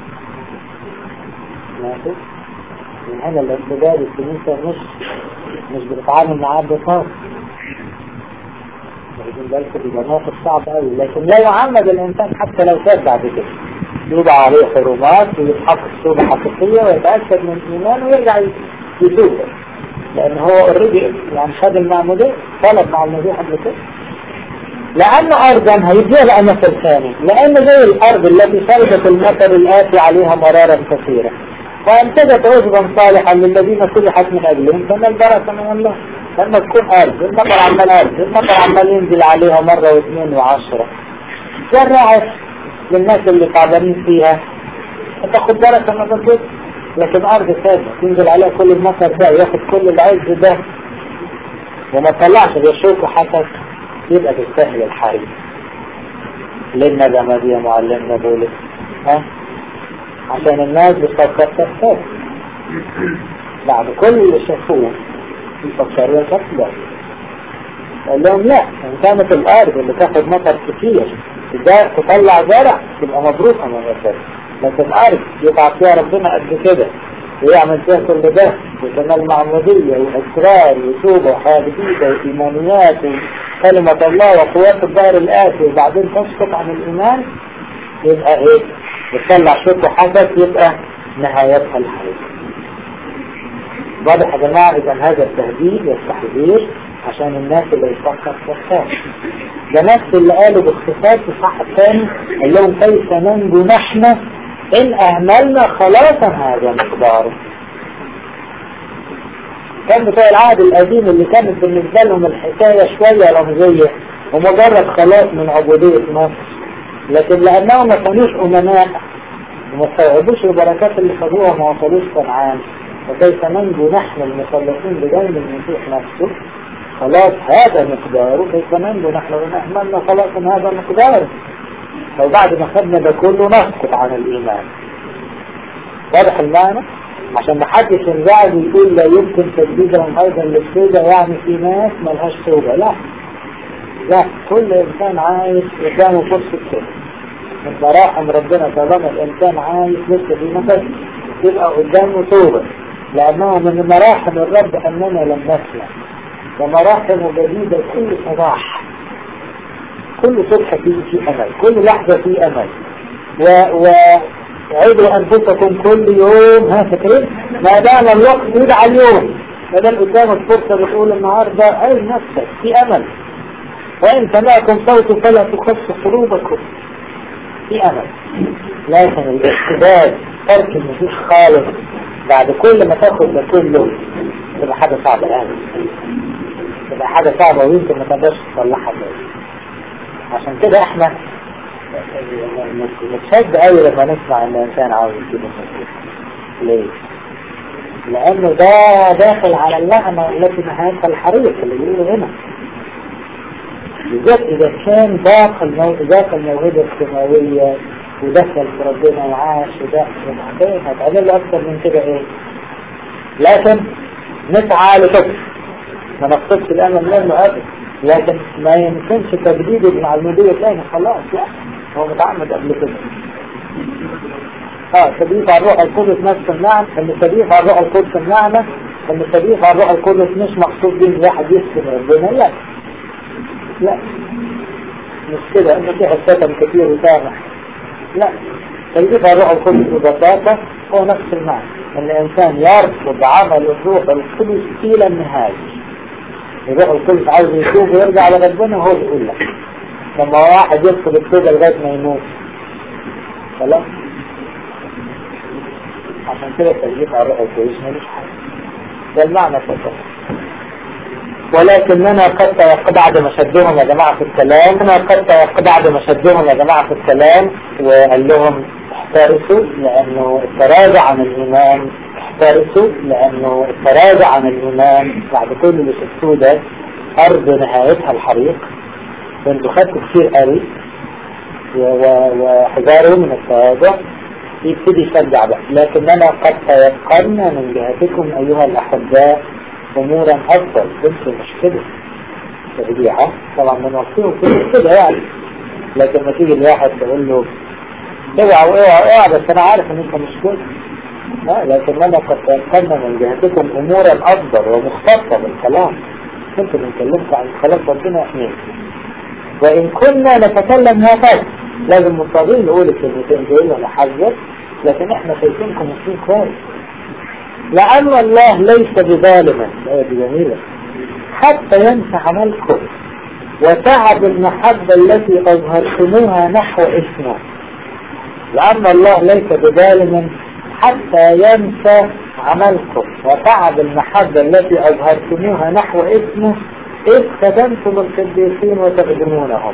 ماشي؟ من هنا الاستبداد الكنيسة مش مش بتتعامل معاه ببساطة. لكن ذلك بيبقى موقف صعب قوي، لكن لا يعمد الإنسان حتى لو تاب بعد كده، يوضع عليه حرمات ويتحقق توبة حقيقية ويتأكد من إيمانه ويرجع يتوب، لأن هو اوريدي يعني خد المعمودية، طلب معمودية قبل كده. لأن أرضا هيديها بقى مثل ثاني، لأن زي الأرض التي خرجت المطر الآتي عليها مرارا كثيرة وأنتجت عشبا صالحا للذين صلحت من أجلهم، فما البركة من الله. لما تكون أرض المطر عمال أرض المطر عمال ينزل عليها مرة واثنين وعشرة، زرعت للناس اللي تعبانين فيها تاخد بركة ما تنزل. لكن أرض ثابتة تنزل عليها كل المطر ده وياخد كل العز ده وما تطلعش بيشوك وحسد، يبقى تستاهل الحريق. لنا ده دي معلمنا دولة ها عشان الناس بتفكر تفكر بعد كل اللي شافوه يفكروا يفكروا. قال لهم لا، ان كانت الارض اللي تاخد مطر كتير ده تطلع زرع تبقى مبروكة من الزرع، لكن الارض يقع فيها ربنا قد كده ويعمل فيها كل ده وكمال معمودية واسرار وتوبة وحياة جديدة وايمانيات وكلمة الله وقوات الدهر الآتي وبعدين تسقط عن الايمان، يبقى ايه؟ يطلع شوك وحسد، يبقى نهايتها الحريق. واضح يا جماعة؟ إذا هذا التهديد والتحذير عشان الناس اللي يفكر تخاف. ده نفس اللي قالوا باختصار في الصح الثاني، قال لهم كيف ننجو نحن إن أهملنا خلاصا هذا مقداره. كان بتوع العهد القديم اللي كانت بالنسبة لهم الحكاية شوية رمزية ومجرد خلاص من عبودية مصر، لكن لأنهم ما كانوش أمناء وما استوعبوش البركات اللي خدوها ما وصلوش كنعان. وكيف ننجو نحن المخلصين بدم المسيح نفسه خلاص هذا مقداره، كيف ننجو نحن ونأملنا خلاص هذا مقداره. لو بعد ما خدنا ده كله نسقط عن الإيمان. واضح المعنى؟ عشان محدش ينزعج ويقول لا يمكن تجديدهم أيضا للتوبة، يعني في ناس ملهاش توبة. لا لا، كل إنسان عايش قدامه فرصة توبة من مراحم ربنا. طالما الإنسان عايش لسه في نفس يبقى قدامه توبة، لأنه من مراحم الرب أننا لم نسلم، ومراحم جديدة كل صباح، كل صبح فيه في أمل، كل لحظة فيه أمل. وعيدوا أنفسكم كل يوم، ها فكرين ما دام الوقت يدعى اليوم، ما دام قدامك فرصة بتقول النهاردة عيد نفسك في أمل. وإن سمعكم صوت فلا تخف قلوبكم، في أمل. لكن الاستبداد ترك المسيح خالص بعد كل ما تاخد ده كله تبقى حاجة صعبة يعني، تبقى حاجة صعبة ويمكن ما تقدرش تصلحها تاني. عشان كده احنا نتشد قوي لما نسمع ان الانسان عاوز يسيب المسيح. ليه؟ لانه ده داخل على اللعنة التي نهايتها الحريق اللي بيقولوا هنا. بالذات اذا كان داخل داخل موهبة سماوية ودخل في ربنا وعاش ودخل وبعدين هتعمل له اكتر من كده ايه؟ لكن نسعى لكده ما نقصدش الامل منه ابدا، لكن ما يمكنش تجديد المعلومية تاني خلاص. لا هو متعمد قبل كده. اه تضيف على الروح القدس نفس المعنى، ان تضيف على الروح القدس المعنى ان تضيف على الروح القدس مش مقصود بيه واحد يسلم ربنا. لا لا مش كده انه في حساتهم كتير وسامح. لا تضيف على الروح القدس ببساطة هو نفس المعنى، ان الانسان يرفض عمل الروح القدس الى النهاية. الروح القدس عاوز يتوب ويرجع لربنا وهو بيقول لك لما واحد يدخل التوبة لغاية ما يموت خلاص. عشان كده تجديد على الروح القدس ملوش حاجة. ده المعنى فقط. ولكننا قد تيقظ بعد ما شدهم يا جماعة في الكلام أنا قد تيقظ بعد ما شدهم يا جماعة في الكلام وقال لهم احترسوا لأنه التراجع عن الإيمان. احترسوا لأنه التراجع عن الإيمان بعد كل اللي شفتوه ده أرض نهايتها الحريق. وانتوا خدتوا كتير قوي وحذاروا من التراجع يبتدي يشجع بقى. لكننا قد تيقظنا من جهتكم أيها الأحباء أمورا أفضل. كنتوا مش كده ترجيعة طبعا من وقتهم كده يعني، لكن ما تيجي الواحد تقول له اوعى اوعى اوعى بس أنا عارف إن أنت مش كده. لا لكننا قد تيقظنا من جهتكم أمورا أفضل ومختصة بالكلام. كنتوا بنتكلمت عن خلاص ربنا اثنين. وإن كنا نتكلم هكذا لازم مضطرين نقول الكلمتين دول ونحذر، لكن احنا شايفينكم ماشيين كويس. لأن الله ليس بظالما. الآية دي جميلة. حتى ينسى عملكم وتعب المحبة التي أظهرتموها نحو اسمه. لأن الله ليس بظالما حتى ينسى عملكم وتعب المحبة التي أظهرتموها نحو اسمه إذ خدمتم القديسين وتخدمونهم.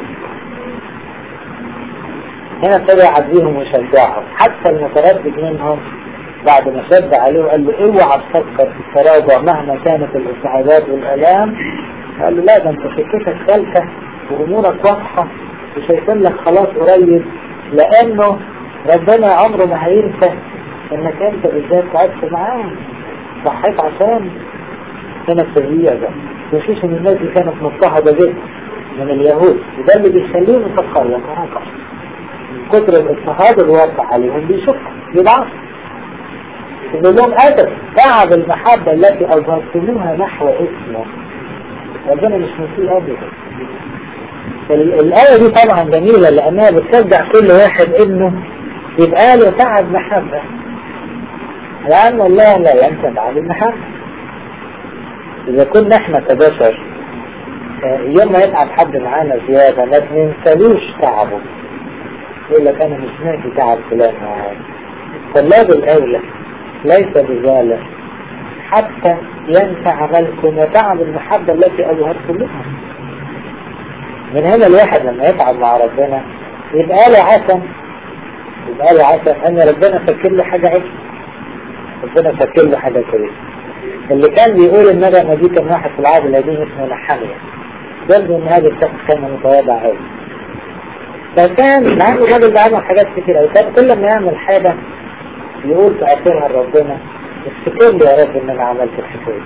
هنا ابتدى يعزيهم ويشجعهم. حتى المتردد منهم بعد ما شد عليه وقال له اوعى تفكر في التراجع مهما كانت الابتعادات والآلام، قال له لا ده انت فكرتك سالكة وامورك واضحة وشايفين لك خلاص قريب، لانه ربنا عمره ما هينسى انك انت بالذات تعبت معاه ضحيت عشان. هنا التغيير ده وشوش ان الناس دي كانت مضطهدة جدا من اليهود، وده اللي بيخليهم يفكروا يتراجعوا من كتر الاضطهاد الواقع عليهم. بيشوفوا بيضعفوا إن لهم أدب تعب المحبة التي أظهرتموها نحو اسمه. ربنا مش مسيء أبدا. الآية دي طبعا جميلة لأنها بتشجع كل واحد إنه يبقى له تعب محبة، لأن الله لا ينسى تعب المحبة. إذا كنا إحنا كبشر يوم ما يتعب حد معانا زيادة ما ننسلوش تعبه، يقول لك أنا مش ناسي تعب فلان معانا. طلاب الأولى ليس بظالم حتى ينسى عملكم وتعب المحبة التي أظهرتموها. من هنا الواحد لما يتعب مع ربنا يبقى له عسى، يبقى له عسى أن ربنا فكر له حاجة عسى، ربنا فكر له حاجة كويسة. اللي كان بيقول الندمة دي كان واحد في العهد القديم اسمه نحمية، قال ان هذا الشخص كان متواضع قوي، فكان مع انه الراجل ده عمل حاجات كتير قوي، كان كل ما يعمل حاجة يقول في اخرها لربنا افتكر لي يا رب ان انا عملت الحكاية.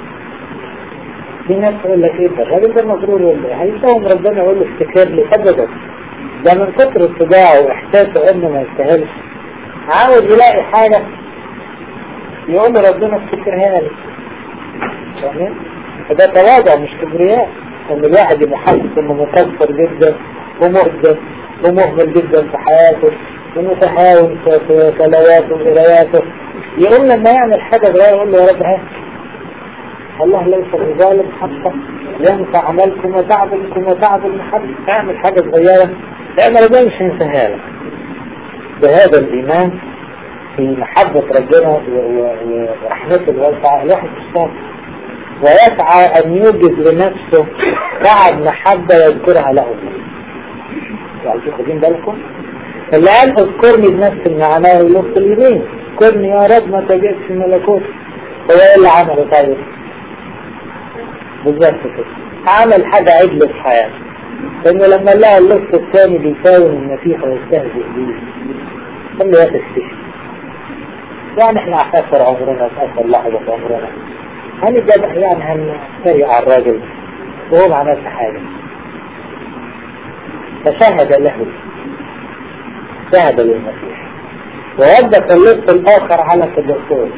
في ناس تقول لك ايه ده الراجل ده مغرور ولا ايه؟ هيساهم ربنا يقول له افتكر لي ابدا، ده من كتر اتباعه واحساسه انه ما يستاهلش عاوز يلاقي حاجة يقول له ربنا افتكرها لي. فاهمين؟ فده تواضع مش كبرياء، ان الواحد يبقى حاسس انه مقصر جدا ومهدد ومهمل جدا في حياته ومتهاون في صلواته وقراياته، يقول لما يعمل حاجة صغيرة يقول له يا رب ها الله ليس بظالم حتى ينسى عملكم وتعبكم وتعب المحبة. اعمل حاجة صغيرة لأن ربنا مش هينساها لك. بهذا الإيمان في محبة ربنا ورحمته الواسعة الواحد يشتغل ويسعى أن يوجد لنفسه تعب محبة يذكرها له. يعني واخدين بالكم؟ اللي قال اذكرني بنفس المعنى يلف اليمين، اذكرني يا رب ما تجدش في ملكوت. هو ايه اللي عمله طيب؟ بالظبط كده، عمل حاجة عدل في حياته، لأنه لما لقى اللص الثاني بيساوم المسيح ويستهزئ بيه قال له يا تكتشف، يعني احنا في آخر عمرنا في آخر لحظة في عمرنا هنجد يعني هنتريق على الراجل وهو ما عملش حاجة. فشهد له، شهد للمسيح ووضح اللص الآخر على الدكتور،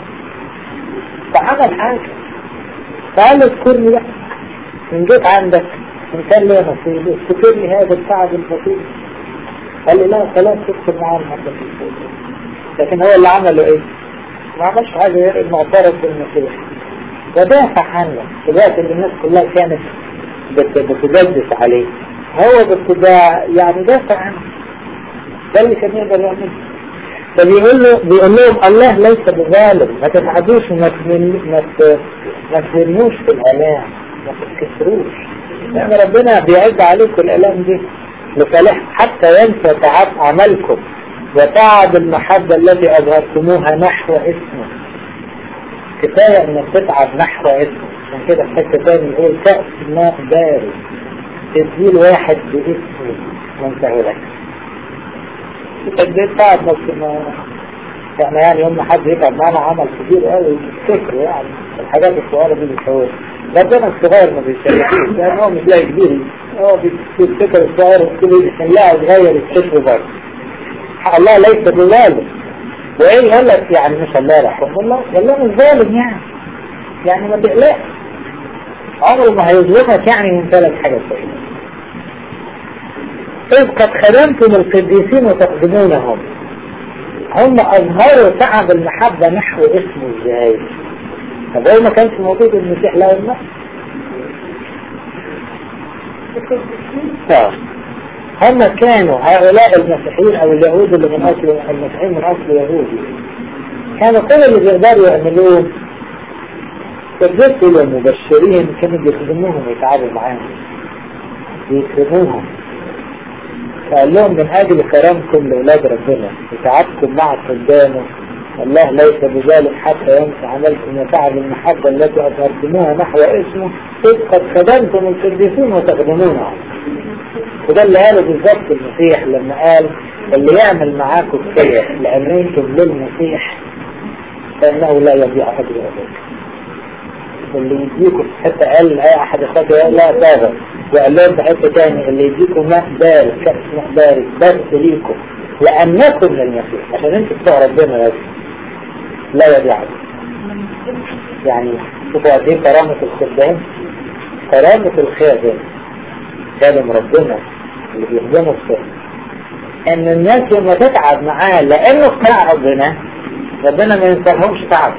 فعمل حاجة، فقال له اذكرني بقى من جيت عندك ان كان لي نصيب افتكر لي هذا التعب البسيط. قال لي لا خلاص تدخل معاه المحبة. لكن هو اللي عمله ايه؟ ما عملش حاجة غير انه اعترف بالمسيح ودافع عنه في الوقت اللي الناس كلها كانت بتجدس عليه، هو باتباع يعني دافع عنه. ده اللي كان يقدر يعمله. فبيقول له بيقول لهم الله ليس بظالم، ما تتعدوش وما ما تهنوش في الآلام، ما تتكسروش، لأن ربنا بيعد عليكم الآلام دي لصالح حتى ينسى تعب عملكم وتعب المحبة التي أظهرتموها نحو اسمه. كفاية انك تتعب نحو اسمه. عشان كده في حتة تاني يقول كأس ماء بارد تديل واحد باسمه منتهي لك. تديل تعب ما احنا يعني يوم حد يتعب معنا عمل كبير قوي تفتكره، يعني الحاجات الصغيرة دي بتشوف ربنا الصغير ما بيشاركوش، لأن هو مش لاقي كبير، هو بيفتكر الصغير الكبير عشان لا صغير يفتكره برضه. الله ليس بظالم. وإيه قال لك يعني مش الله رحمه الله، الله مش ظالم يعني يعني ما تقلقش، عمره ما هيظلمك يعني من ثلاث حاجات سهلة. إذ قد خدمتم القديسين وتخدمونهم، هم أظهروا تعب المحبة نحو اسمه ازاي؟ طب هو ما كانش موجود المسيح له النفس؟ هم كانوا هؤلاء المسيحيين او اليهود اللي من اصل المسيحيين من اصل يهودي، كانوا كل اللي بيقدروا يعملوه الرسل المبشرين كانوا بيخدموهم ويتعاملوا معاهم ويكرموهم. فقال لهم من اجل كرامكم لاولاد ربنا وتعبكم مع خدامه الله ليس بذلك حتى ينسى عملكم وتعب المحبة التي أظهرتموها نحو اسمه، إذ قد خدمتم القديسين وتخدمونهم. وده اللي قاله بالظبط المسيح لما قال اللي يعمل معاكم كده لأمنتم للمسيح فإنه لا يضيع أجر أبوك. اللي يجيكم حتى قال أحد إخواتي لا تابع، وقال لهم بحتة تاني اللي يجيكم ماء بارد كأس ماء بارد بس ليكم لأنكم للمسيح، عشان انتوا بتوع ربنا بس لا يضيع أجر. يعني شوفوا قد ايه كرامة الخدام، كرامة الخادم خادم ربنا اللي بيخدمه السر، ان الناس لما تتعب معاه لانه بتاع ربنا ربنا ما ينساهمش تعب.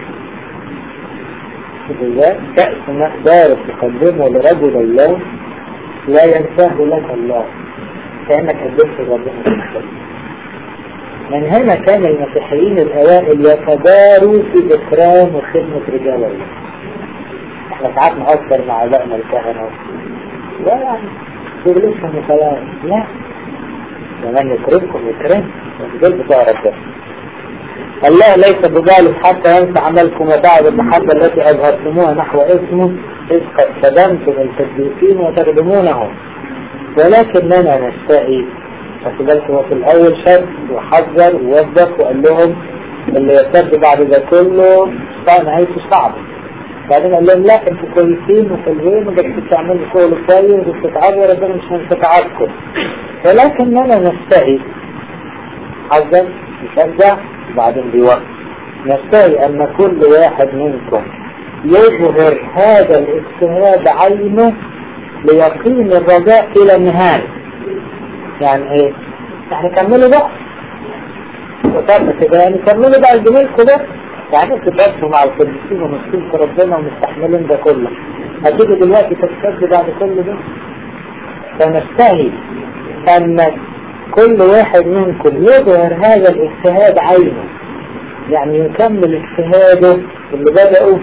ازاي كأس ماء بارد تقدمه لرجل الله لا ينساه لك الله كأنك قدمت ربنا. من هنا كان المسيحيين الأوائل يتباروا في إكرام وخدمة رجال الله. احنا ساعات نأثر مع أبائنا الكهنة لا يعني تغلقهم وخلاص، لا ومن يكرمكم يكرم دول بتوع ربنا. الله ليس بذلك حتى ينسى عملكم وتعب المحبة التي أظهرتموها نحو اسمه، إذ قد خدمتم القديسين وتخدمونهم. ولكننا نستحي، فسبلت هو في الأول شد وحذر ووضح وقال لهم اللي يرتد بعد ده كله طبعا نهايته صعبة. بعدين قال لهم لا انتوا كويسين وحلوين وبس بتعملوا شغل كويس وبتتعبوا ربنا مش هنتعبكم، ولكننا نستحي حذر يشجع بعدين بيوقف نستحي أن كل واحد منكم يظهر هذا الاجتهاد عينه ليقين الرجاء إلى النهاية. يعني ايه؟ يعني كملوا بقى وطبعا كده يعني كملوا بقى الجميل كده، يعني تتبسوا مع القديسين ومسكين في ربنا ومستحملين ده كله، هتيجي دلوقتي تتكذب بعد كل ده. فنستحي أن كل واحد منكم يظهر هذا الاجتهاد عينه، يعني يكمل اجتهاده اللي بدأوا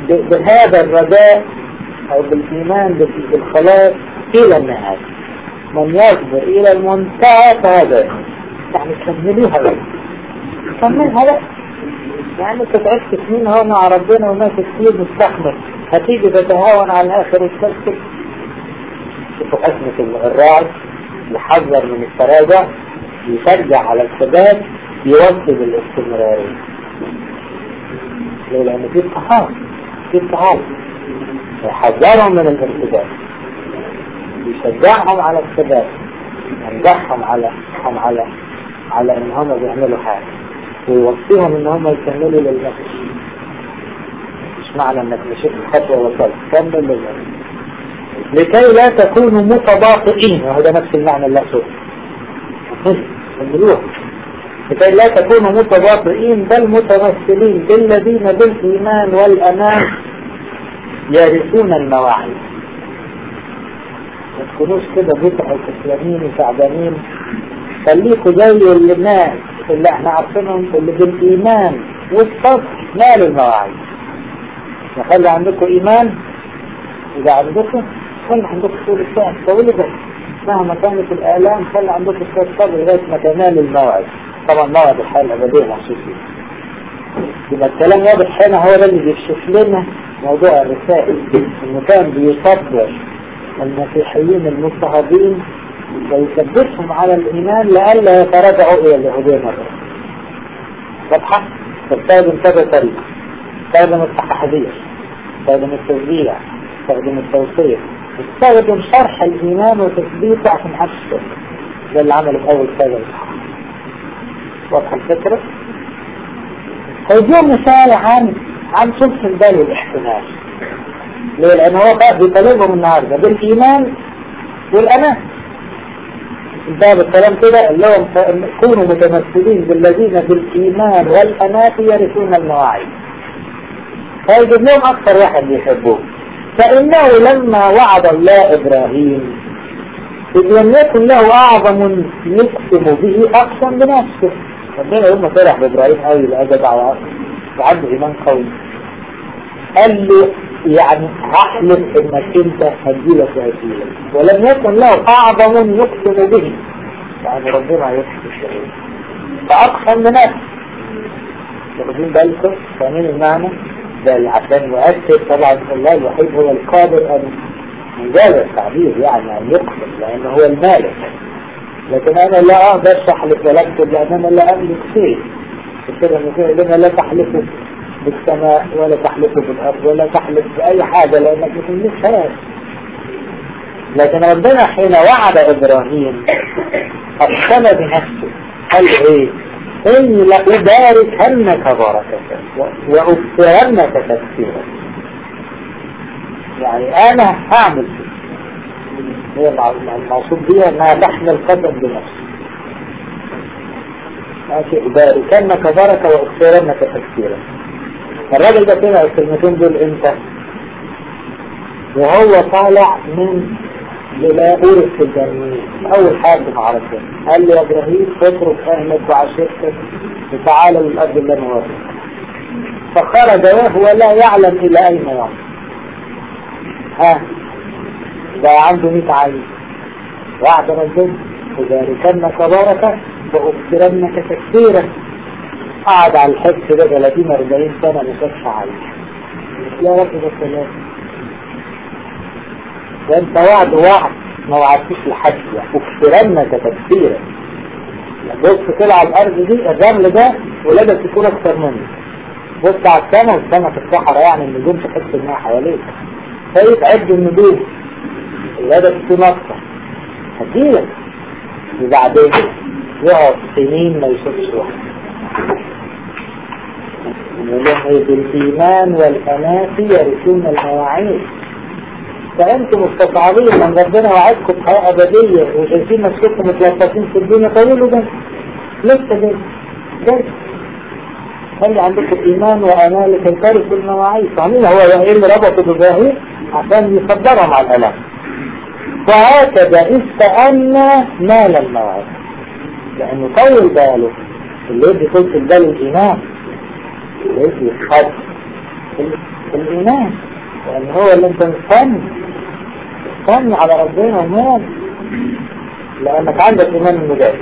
بهذا الرجاء أو بالإيمان بالخلاص إلى النهاية. من يصبر إلى المنتهى فهذا يعني كملوها بقى كملها بقى يعني تتعبت سنين هو مع ربنا وناس كتير مستحمل هتيجي تتهاون على الآخر وتسكت. شوفوا حكمة الراعي يحذر من التراجع يشجع على الثبات يوصل الاستمرارية. ليه؟ لأن في اضطهاد في اضطهاد يحذرهم من الارتداد يشجعهم على الثبات يمدحهم على هم على على ان هم بيعملوا حاجة ويوصيهم ان هم يكملوا للنفس. مش معنى انك مشيت خطوة وصلت كمل للنفس لكي لا تكونوا متباطئين وهذا نفس المعنى اللي أقصده لكي لا تكونوا متباطئين بل متمثلين بالذين بالإيمان والأمان يرثون المواعيد. ما تكونوش كده بطع وكسلانين وتعبانين خليكوا زي الناس اللي احنا عارفينهم اللي بالإيمان والصبر نالوا المواعيد. نخلي عندكم إيمان إذا عندكم خلي عندكم طول الساعة طويلة بس مهما كانت الآلام خلي عندكم الصبر لغاية ما تنال الموعد. طبعا موعد الحياة الأبدية محسوس فيه. يبقى الكلام واضح هنا هو ده اللي بيكشف لنا موضوع الرسائل إنه كان بيصبر المسيحيين المضطهدين ويثبتهم على الإيمان لئلا يتراجعوا إلى اليهودية مرة. واضحة؟ تستخدم كذا طريقة. تستخدم التحذير، تستخدم التشجيع، تستخدم التوصية، تستخدم شرح الإيمان وتثبيته عشان محدش يشوف. ده اللي عمله في أول كذا. واضحة الفكرة؟ هيجيب مثال عن عن صلح البال والاحتمال. ليه؟ لأن هو بقى بيطالبهم النهارده بالإيمان والأمان. ده بالكلام كده اللي هو كونوا متمثلين بالذين بالإيمان والأمان يرثون المواعيد. فيجيب لهم أكثر واحد بيحبوه. فإنه لما وعد الله إبراهيم إذ لم يكن له أعظم يقسم به أقسم بنفسه. ربنا يوم ما فرح بإبراهيم قوي لأجل دعوة وعنده إيمان قوي قال له يعني هحلف إنك أنت هتجيلك وهتجيلك ولم يكن له أعظم يقسم به يعني ربنا يقسم الشريك فأقسم بنفسه. واخدين بالكم فاهمين المعنى؟ ده عشان يؤكد طبعا الله الوحيد هو القادر أن يجاز التعبير يعني أن يقسم لأنه هو المالك. لكن أنا لا أقدر أحلف ولا أكتب لأن أنا لا أملك شيء. كده لأننا لا تحلفوا بالسماء ولا تحلفوا بالأرض ولا تحلف بأي حاجة لأنك ما تملكش هذا. لكن ربنا حين وعد إبراهيم أقسم بنفسه قال إيه؟ إني لأباركنك بركة وأكثرنك تكثيرا. يعني أنا هعمل شيء. هي الموصول بيها أنها تحمل قدم بنفسه. ماشي أباركنك بركة وأكثرنك تكثيرا. الراجل ده سمع الكلمتين دول امتى؟ وهو طالع من للاقورس في الجنين أول حاجة مع ربنا قال له يا إبراهيم اترك أهلك وعشيرتك وتعالى للأرض اللي أنا واقف. فخرج وهو لا يعلم إلى أين يوم. ها ده عنده مئة عين وعد ربنا أباركنك بركة وأكثرنك تكثيرا. قعد على الحبس ده ثلاثين أربعين سنة مكشف عليه. يا رب ده السلام وانت وعد وعد ما وعدتش لحد اكثرنك تكثيرا. بص كده على الارض دي الرمل ده ولادك تكون اكثر منه. بص على السماء والسماء في الصحراء يعني النجوم تحس انها حواليك. كيف عد النجوم ولادك تكون اكثر هديلك. وبعدين يقعد سنين ما يشوفش واحد. ولهم بالإيمان والأناة يرثون المواعيد. فأنتم مستصعبين من ربنا وعدكم بحياة أبدية وشايفين نفسكم متلطفين في الدنيا طويلوا ده لسه ده ده خلي عندكم إيمان وأناة لكي ترثوا المواعيد. فاهمين هو إيه اللي ربطوا بإبراهيم عشان يصدرهم على الألم. وهكذا استأنا مال المواعيد لأنه طول باله اللي يدي طول البال الإيمان اللي يدي الخط الإيمان لأن هو اللي انت مستني مستني على ربنا ومال لأنك عندك إيمان المجاهد.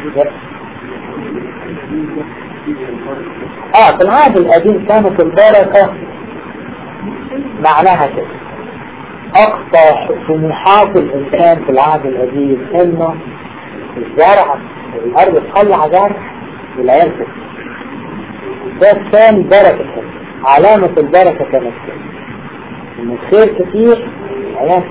آه في العهد القديم كانت البركة معناها كده. أقصى طموحات الإنسان في العهد القديم إنه الزرع الأرض تطلع زرع والعيال كده. ده كان بركة. علامة البركة كانت كده إن الخير كتير والعيال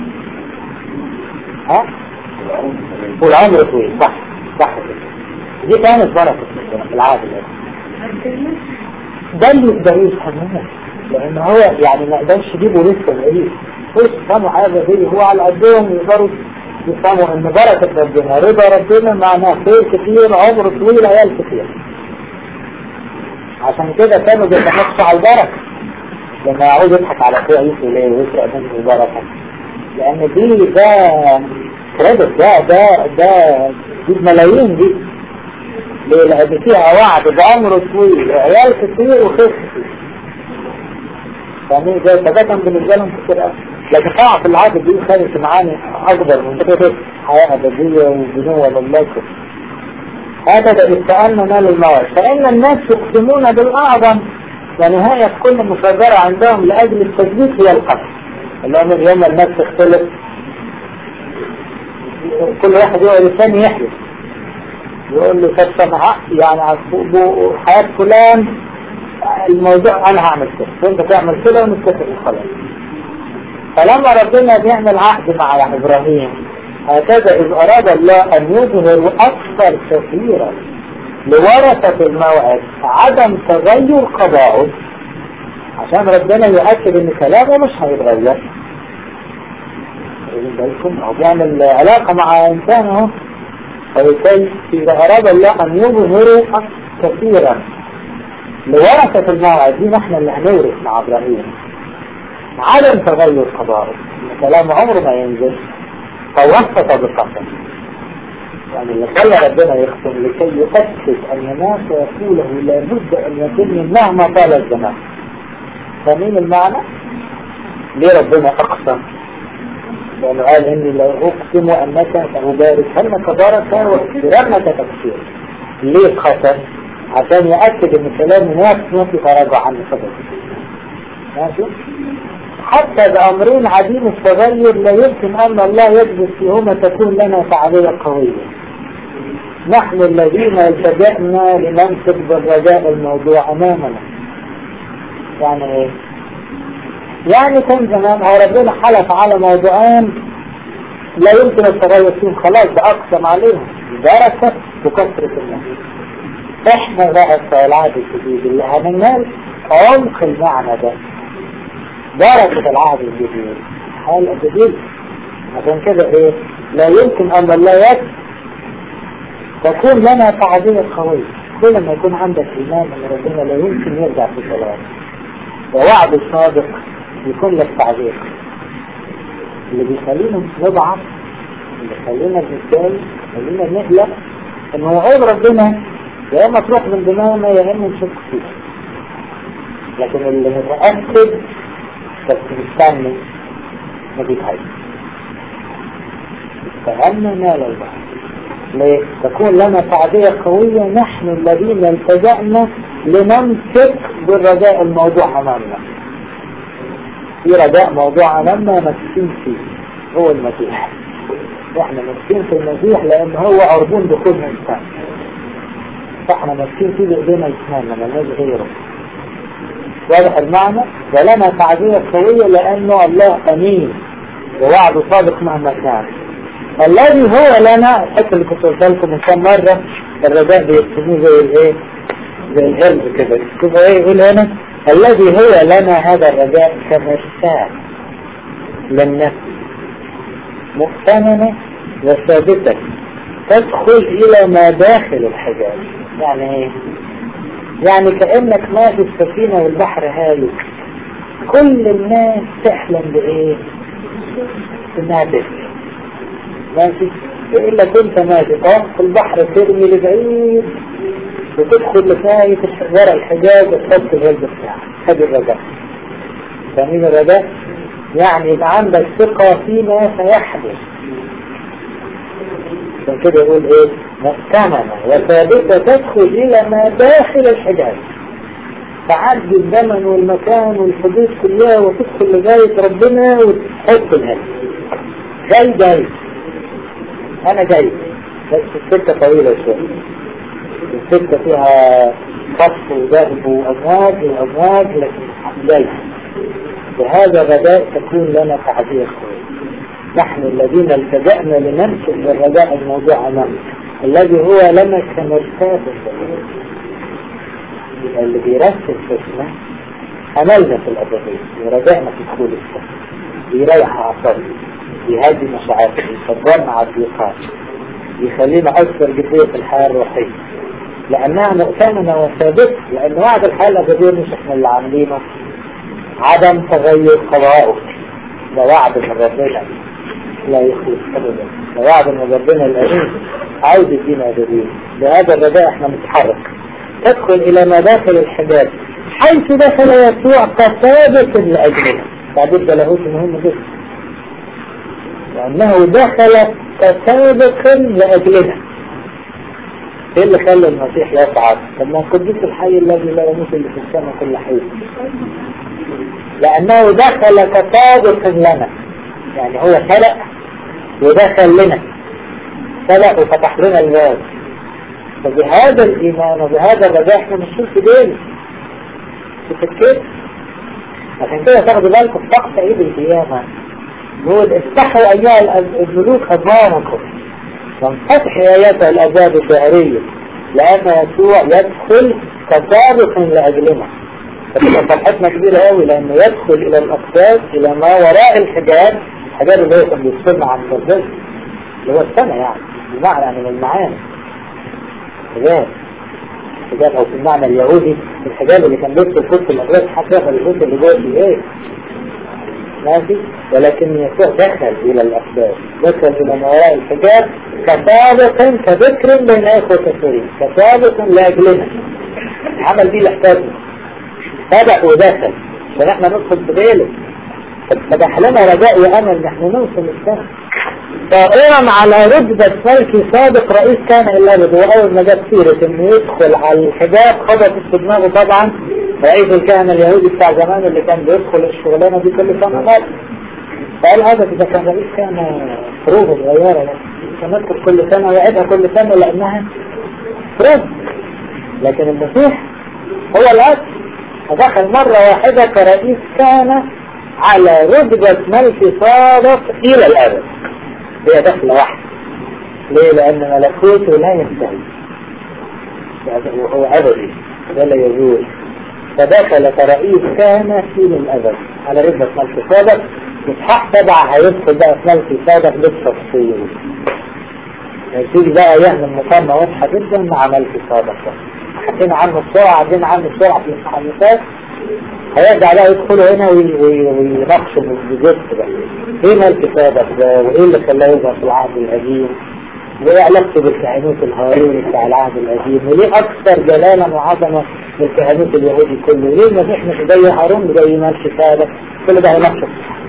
ها والعمر طويل. صح صح كده. دي كانت بركة في العهد القديم. ده اللي يقدر يفهمه لأن هو يعني ما قدرش يجيبه لسه بعيد. مش يفهموا حاجة دي هو على قدهم يقدروا يفهموا ان بركة ربنا رضا ربنا معناه خير كتير عمر طويل عيال كتير. عشان كده كانوا بيتنقصوا على البركة لما يعود يضحك على اخوه عيسى ليه ويسرق منه البركة لان دي ده كريدت ده ده ده دي ملايين دي ليه لان فيها وعد بعمر طويل عيال كتير وخير كتير. يعني زي فده كان بالنسبة لهم كتير قوي. لكن طبعا في العهد الجديد خدت معاني اكبر من كده حياة ابدية وبنوة لله. هذا استقلنا للموت فإن الناس يقسمون بالأعظم ونهاية كل مصدرة عندهم لأجل التثبيت هي القتل اللي هو من يوم الناس تختلف كل واحد يقول الثاني يحلف يقول له تسمع يعني حياة فلان الموضوع أنا هعمل كده وانت تعمل كده ونتفق وخلاص. فلما ربنا بيعمل عهد مع إبراهيم هكذا إذ أراد الله أن يظهر أكثر كثيرا لورثة الموعد عدم تغير قضاءه عشان ربنا يؤكد ان كلامه مش هيتغير. بالكم أو بيعمل علاقة مع إنسانه فبالتالي إذا أراد الله أن يظهر كثيرا لورثة الموعد دي نحن اللي هنورث مع إبراهيم عدم تغير قضاءه كلام عمره ما ينزل فوسط بالقسم يعني اللي خلى ربنا يختم لكي يؤكد أن ما سيقوله لابد أن يتم مهما طال الزمان. فمين المعنى؟ ليه ربنا أقسم؟ لأنه قال إني لو أقسم أنك سأباركنك بركة وأكثرنك تكثير. ليه قسم؟ عشان يأكد أن كلام الناس ما في تراجع عنه فضل. ماشي؟ حتى بأمرين عديم التغير لا يمكن أن الله يجلس فيهما تكون لنا فعالية قوية. نحن الذين التجأنا لنمسك بالرجاء الموضوع أمامنا. يعني إيه؟ يعني كان زمان هو ربنا حلف على موضوعين لا يمكن التغير فيهم خلاص بأقسم عليهم بركة وكثرة الناس. إحنا بقى في العهد الجديد اللي هننال عمق المعنى ده بركة العهد الجديد حال الجديد. عشان كده ايه لا يمكن ان الله يكفي تكون لنا تعبير قوي. كل ما يكون عندك ايمان ان ربنا لا يمكن يرجع في كلامه ووعد الصادق يكون لك تعبير اللي بيخلينا نضعف اللي بيخلينا نتكلم خلينا نقلق ان وعود ربنا يا اما تروح من دماغنا يا اما نشك فيه. لكن اللي متأكد بس مستني ما بيتهيأ استهلنا مال البحر. ليه؟ تكون لنا تعبير قوية نحن الذين التجأنا لنمسك بالرجاء الموضوع أمامنا. في رجاء موضوع أمامنا مسكين فيه هو المسيح. احنا مسكين في المسيح لأن هو عربون دخول إنسان فاحنا مسكين فيه بإيدينا إسمانا ملناش غيره. واضح المعنى؟ ولنا تعبير قوية لأنه الله أمين ووعده صادق مهما كان. الذي هو لنا الحكم اللي كنت قلت لكم من كم مرة الرجاء بيسموه زي الايه زي القلب كده. شوفوا ايه يقول هنا الذي هو لنا هذا الرجاء كمرسال للنفس مؤتمنة وثابتة تدخل إلى ما داخل الحجاز. يعني ايه؟ يعني كأنك ماشي السفينة والبحر هالك كل الناس تحلم بإيه؟ إنها تسلم ماشي إلا كنت ماشي طرف البحر ترمي لبعيد وتدخل لفاية ورا الحجاز وتحط الهلب بتاعك. هذه الرجاء. فمين الرجاء؟ يعني يبقى عندك ثقة فيما سيحدث عشان كده يقول ايه مؤتمنة وثابتة تدخل الى ما داخل الحجاز، تعدي الزمن والمكان والحدود كلها وتدخل لغاية ربنا وتحط الهدف. جاي جاي انا جاي، بس السكة طويلة شوية، السكة فيها خط وذهب وأمواج وأمواج، لكن جاي. بهذا الرجاء تكون لنا تعزية نحن الذين التجأنا لننشئ بالرجاء الموضوع أمامنا الذي هو لنا كمرتاب اللي بيرسل فينا أملنا في الأبدية ورجعنا في دخول السنة، بيريح أعصابنا، بيهدي مشاعرنا، بيصبرنا على الضيقات، بيخلينا أكثر جدية في الحياة الروحية لأنها مؤتمنة وثابتة، لأن وعد الحياة الأبدية مش احنا اللي عاملينه، عدم تغير قضاءه ده وعد من ربنا لا يخلص أبدا، ده وعد من ربنا الأمين عاوز يدينا أبدية. بهذا الرجاء احنا متحرك تدخل إلى مداخل الحجاز حيث دخل يسوع كثابت لأجلنا. تعبير ده لاهوت مهم جدا، لأنه دخل كثابت لأجلنا. ايه اللي خلى المسيح يصعد؟ لما القديس الحي الذي لا يموت اللي في السماء كل حي، لأنه دخل كثابت لنا، يعني هو خلق ودخل لنا، خلق وفتح لنا الباب. فبهذا الإيمان وبهذا الرجاء احنا مشهور في دين تفكر. عشان كده تاخدوا بالكم في طقس عيد القيامة يقول افتحوا أيها الملوك أبوابكم وانفتح آيات الأبواب الشهرية لأن يسوع يدخل كسابق لأجلنا. فتبقى فرحتنا كبيرة قوي لأنه يدخل إلى الأقداس إلى ما وراء الحجاب، الحجاب اللي هو كان بيصنع عن الرجل اللي هو السنة، يعني بمعنى يعني من المعاني حجاب حجاب أو في المعنى اليهودي الحجاب اللي كان بيدخل في الأقداس حتى ياخد الجزء اللي جوه في إيه ماشي، ولكن يسوع دخل إلى الأقداس، دخل إلى ما وراء الحجاب كسابق كذكر بين إخوة كثيرين، كسابق لأجلنا عمل دي لحسابنا، سبق ودخل عشان احنا ندخل بغيره. فتح لنا رجاء وأمل نحن نوصل السنة طائرا على رتبة ملكي سابق رئيس كان إلا بده. وأول ما جت سيرة إنه يدخل على الحجاب خبط في دماغه طبعا رئيس الكهنة اليهودي بتاع زمان اللي كان بيدخل الشغلانة دي كل سنة مرة. فقال هذا إذا كان رئيس كان فروض صغيرة كان يدخل كل سنة ويعيدها كل سنة لأنها فروض، لكن المسيح هو الأصل فدخل مرة واحدة كرئيس كان على رتبة ملك صادق إلى الأبد. هي دخلة واحدة. ليه؟ لأن ملكوته لا ينتهي وهو أبدي ولا يزول. فدخل كرئيس كان إلى الأبد على رتبة ملك صادق. إسحاق تبع هيدخل بقى في ملك صادق بالتفصيل. يجي بقى يعمل مقارنة واضحة جدا مع ملك صادق. حكينا عنه بسرعة عدينا عنه بسرعة في المحادثات. هيرجع بقى يدخلوا هنا ويناقشوا بالجزء ده ايه ملك صادق ده وايه اللي خلاه يظهر في العهد القديم وايه علاقته بالكهنوت الهاروني بتاع العهد القديم وليه اكثر جلالا وعظمه بالكهنوت اليهودي كله وليه المسيح مش زي هارون زي ملك صادق. كل ده هيناقشوا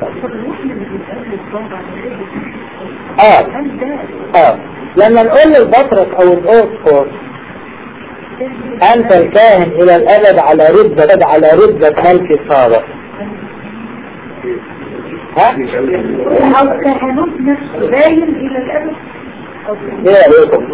اه اه لما نقول للبطرك او الاسقف أنت الكاهن إلى الأبد على رتبة على رتبة ملك صادق. ها؟ أو كهنوت نفسه باين إلى الأبد. إيه عليكم؟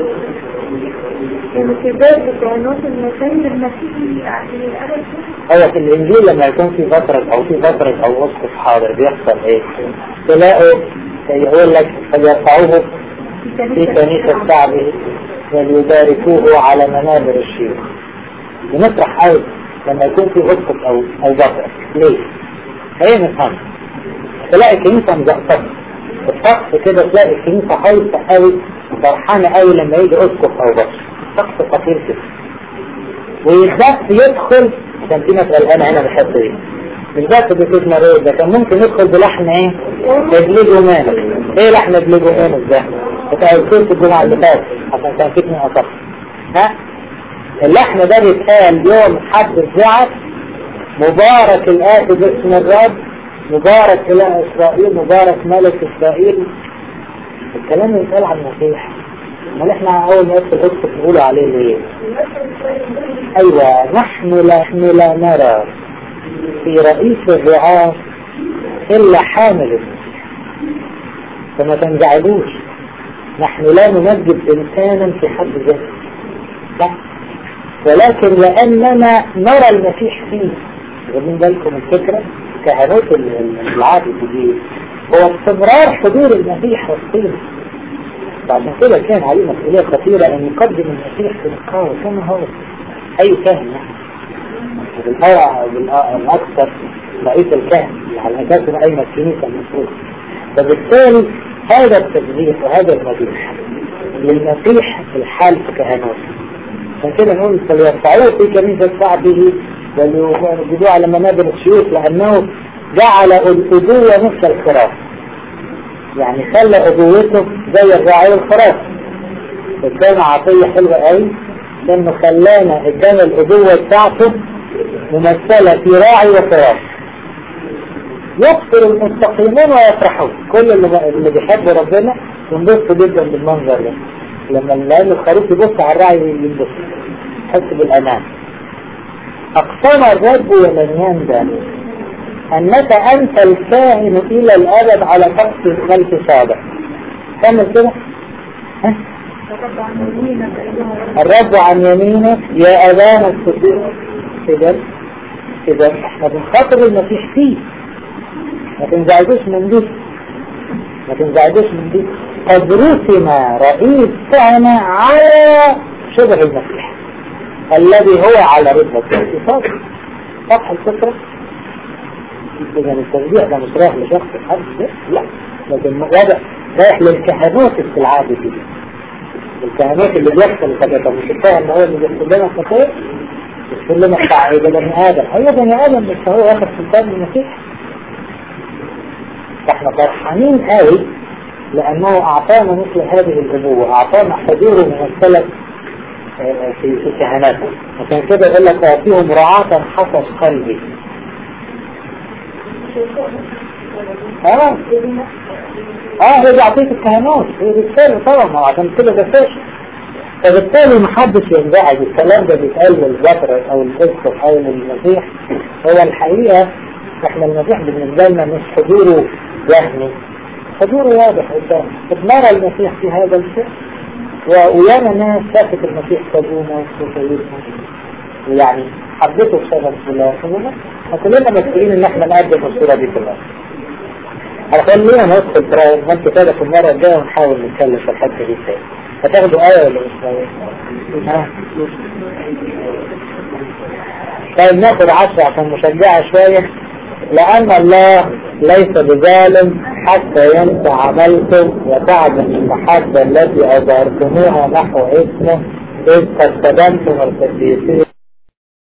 الكتاب كهنوت المسيح المسيحي إلى الأبد. هو في الإنجيل لما يكون في فترة أو في فترة أو أسقف حاضر بيحصل إيه؟ تلاقوا يقول لك فليرفعوه في كنيسة شعبه وليباركوه على منابر الشيوخ. بنطرح قوي لما يكون في اسقف او او بطرك. ليه؟ هي نفهم تلاقي الكنيسة مزقطة الطقس كده، تلاقي الكنيسة هايصة قوي فرحانة قوي لما يجي اسقف او بطرك. الطقس خطير كده ويخاف يدخل. عشان في ناس قلقانة هنا بحب ايه مش بس بكيس مريض، ده كان ممكن يدخل بلحن ايه بليجو مانك. ايه لحن بليجو مانك ده؟ بتاع الكورس الجمعة اللي فاتت عشان كان فتني أطف. ها اللحن ده بيتقال يوم حد الزعف مبارك الآتي باسم الرب مبارك إله إسرائيل مبارك ملك إسرائيل. الكلام اللي يتقال عن المسيح ما احنا اول ما يدخل اكتب نقولوا عليه ليه؟ ايوه نحن لا نحن لا نرى في رئيس الرعاة الا حامل المسيح، فما تنزعجوش، نحن لا نمجد انسانا في حد ذاته، صح؟ ولكن لاننا نرى المسيح فيه. واخدين بالكم الفكرة؟ كهنوت العهد الجديد هو استمرار حضور المسيح وسطينا. بعد كده كان عليه مسؤولية خطيرة ان يقدم المسيح في القاعة كما هو اي كاهن يعني. بالاكثر رئيس الكاهن على اساس اين الكنيسة المفروض. فبالتالي هذا التسبيح وهذا المديح للمسيح في الحال في كهنوت. عشان كده نقول فليرفعوه في كنيسة شعبه وليوجدوه على منابر الشيوخ، لأنه جعل الأبوة مثل الخراف، يعني خلى أبوته زي الراعي الخراف. كان عطية حلوة قوي لأنه خلانا كان الأبوة بتاعته ممثلة في راعي وخراف، يكثر المستقيمين ويفرحون. كل اللي بيحب ربنا ينبسط جدا بالمنظر ده، لما لأن الخروف يبص على الراعي ينبسط، يحس بالأمان. أقسم الرب ولن يندم أنك أنت الكاهن إلى الأبد على طقس ملك صادق. كمل كده. الرب عن يمينك يا أبانا الصديق. كده كده احنا بنخاطب المسيح فيه، ما تنزعجوش من دي، ما تنزعجوش من دي. قد رسم رئيس كهنة على شبه المسيح الذي هو على رتبة الصادق. صح الفكرة؟ إذا التسبيح ده مش رايح لشخص حد ده، لا، لكن واضح رايح للكهنوت في العهد الجديد. الكهنوت اللي بيحصل الخطيئة، مش الكاهن هو اللي بيحصل لنا الخطيئة، بيحصل لنا بتاع بني آدم. هي بني آدم بس هو واخد سلطان المسيح. فاحنا فرحانين قوي لأنه أعطانا مثل هذه الأبوة، أعطانا حضوره ممثلة في في كهناته. عشان كده يقول لك أعطيهم رعاة حسب قلبي. اه اه هي بيعطيك الكهنوت، هي بالتالي طبعا عشان كده ده فاشل. فبالتالي محدش ينزعج. الكلام ده بيتقال للبطرس او الاسقف او للمسيح. هو الحقيقة احنا المسيح بالنسبة لنا مش حضوره وهمي، حضوره واضح قدام. نرى المسيح في هذا الشيء، ويانا ناس شافت المسيح صدومة وسيدنا يعني حبته بسبب الله. فكلنا مسؤولين ان احنا نقدم الصورة دي كلها. خلينا ندخل ترى انت كده في المرة الجاية ونحاول نتكلم في الحتة دي تاني. هتاخدوا آية ولا مش آية؟ ها؟ طيب ناخد عشرة عشان مشجعة شوية. لأن الله ليس بظالم حتى ينسى عملكم وتعب المحبة التي أظهرتموها نحو اسمه إذ قد قدمتم القديسين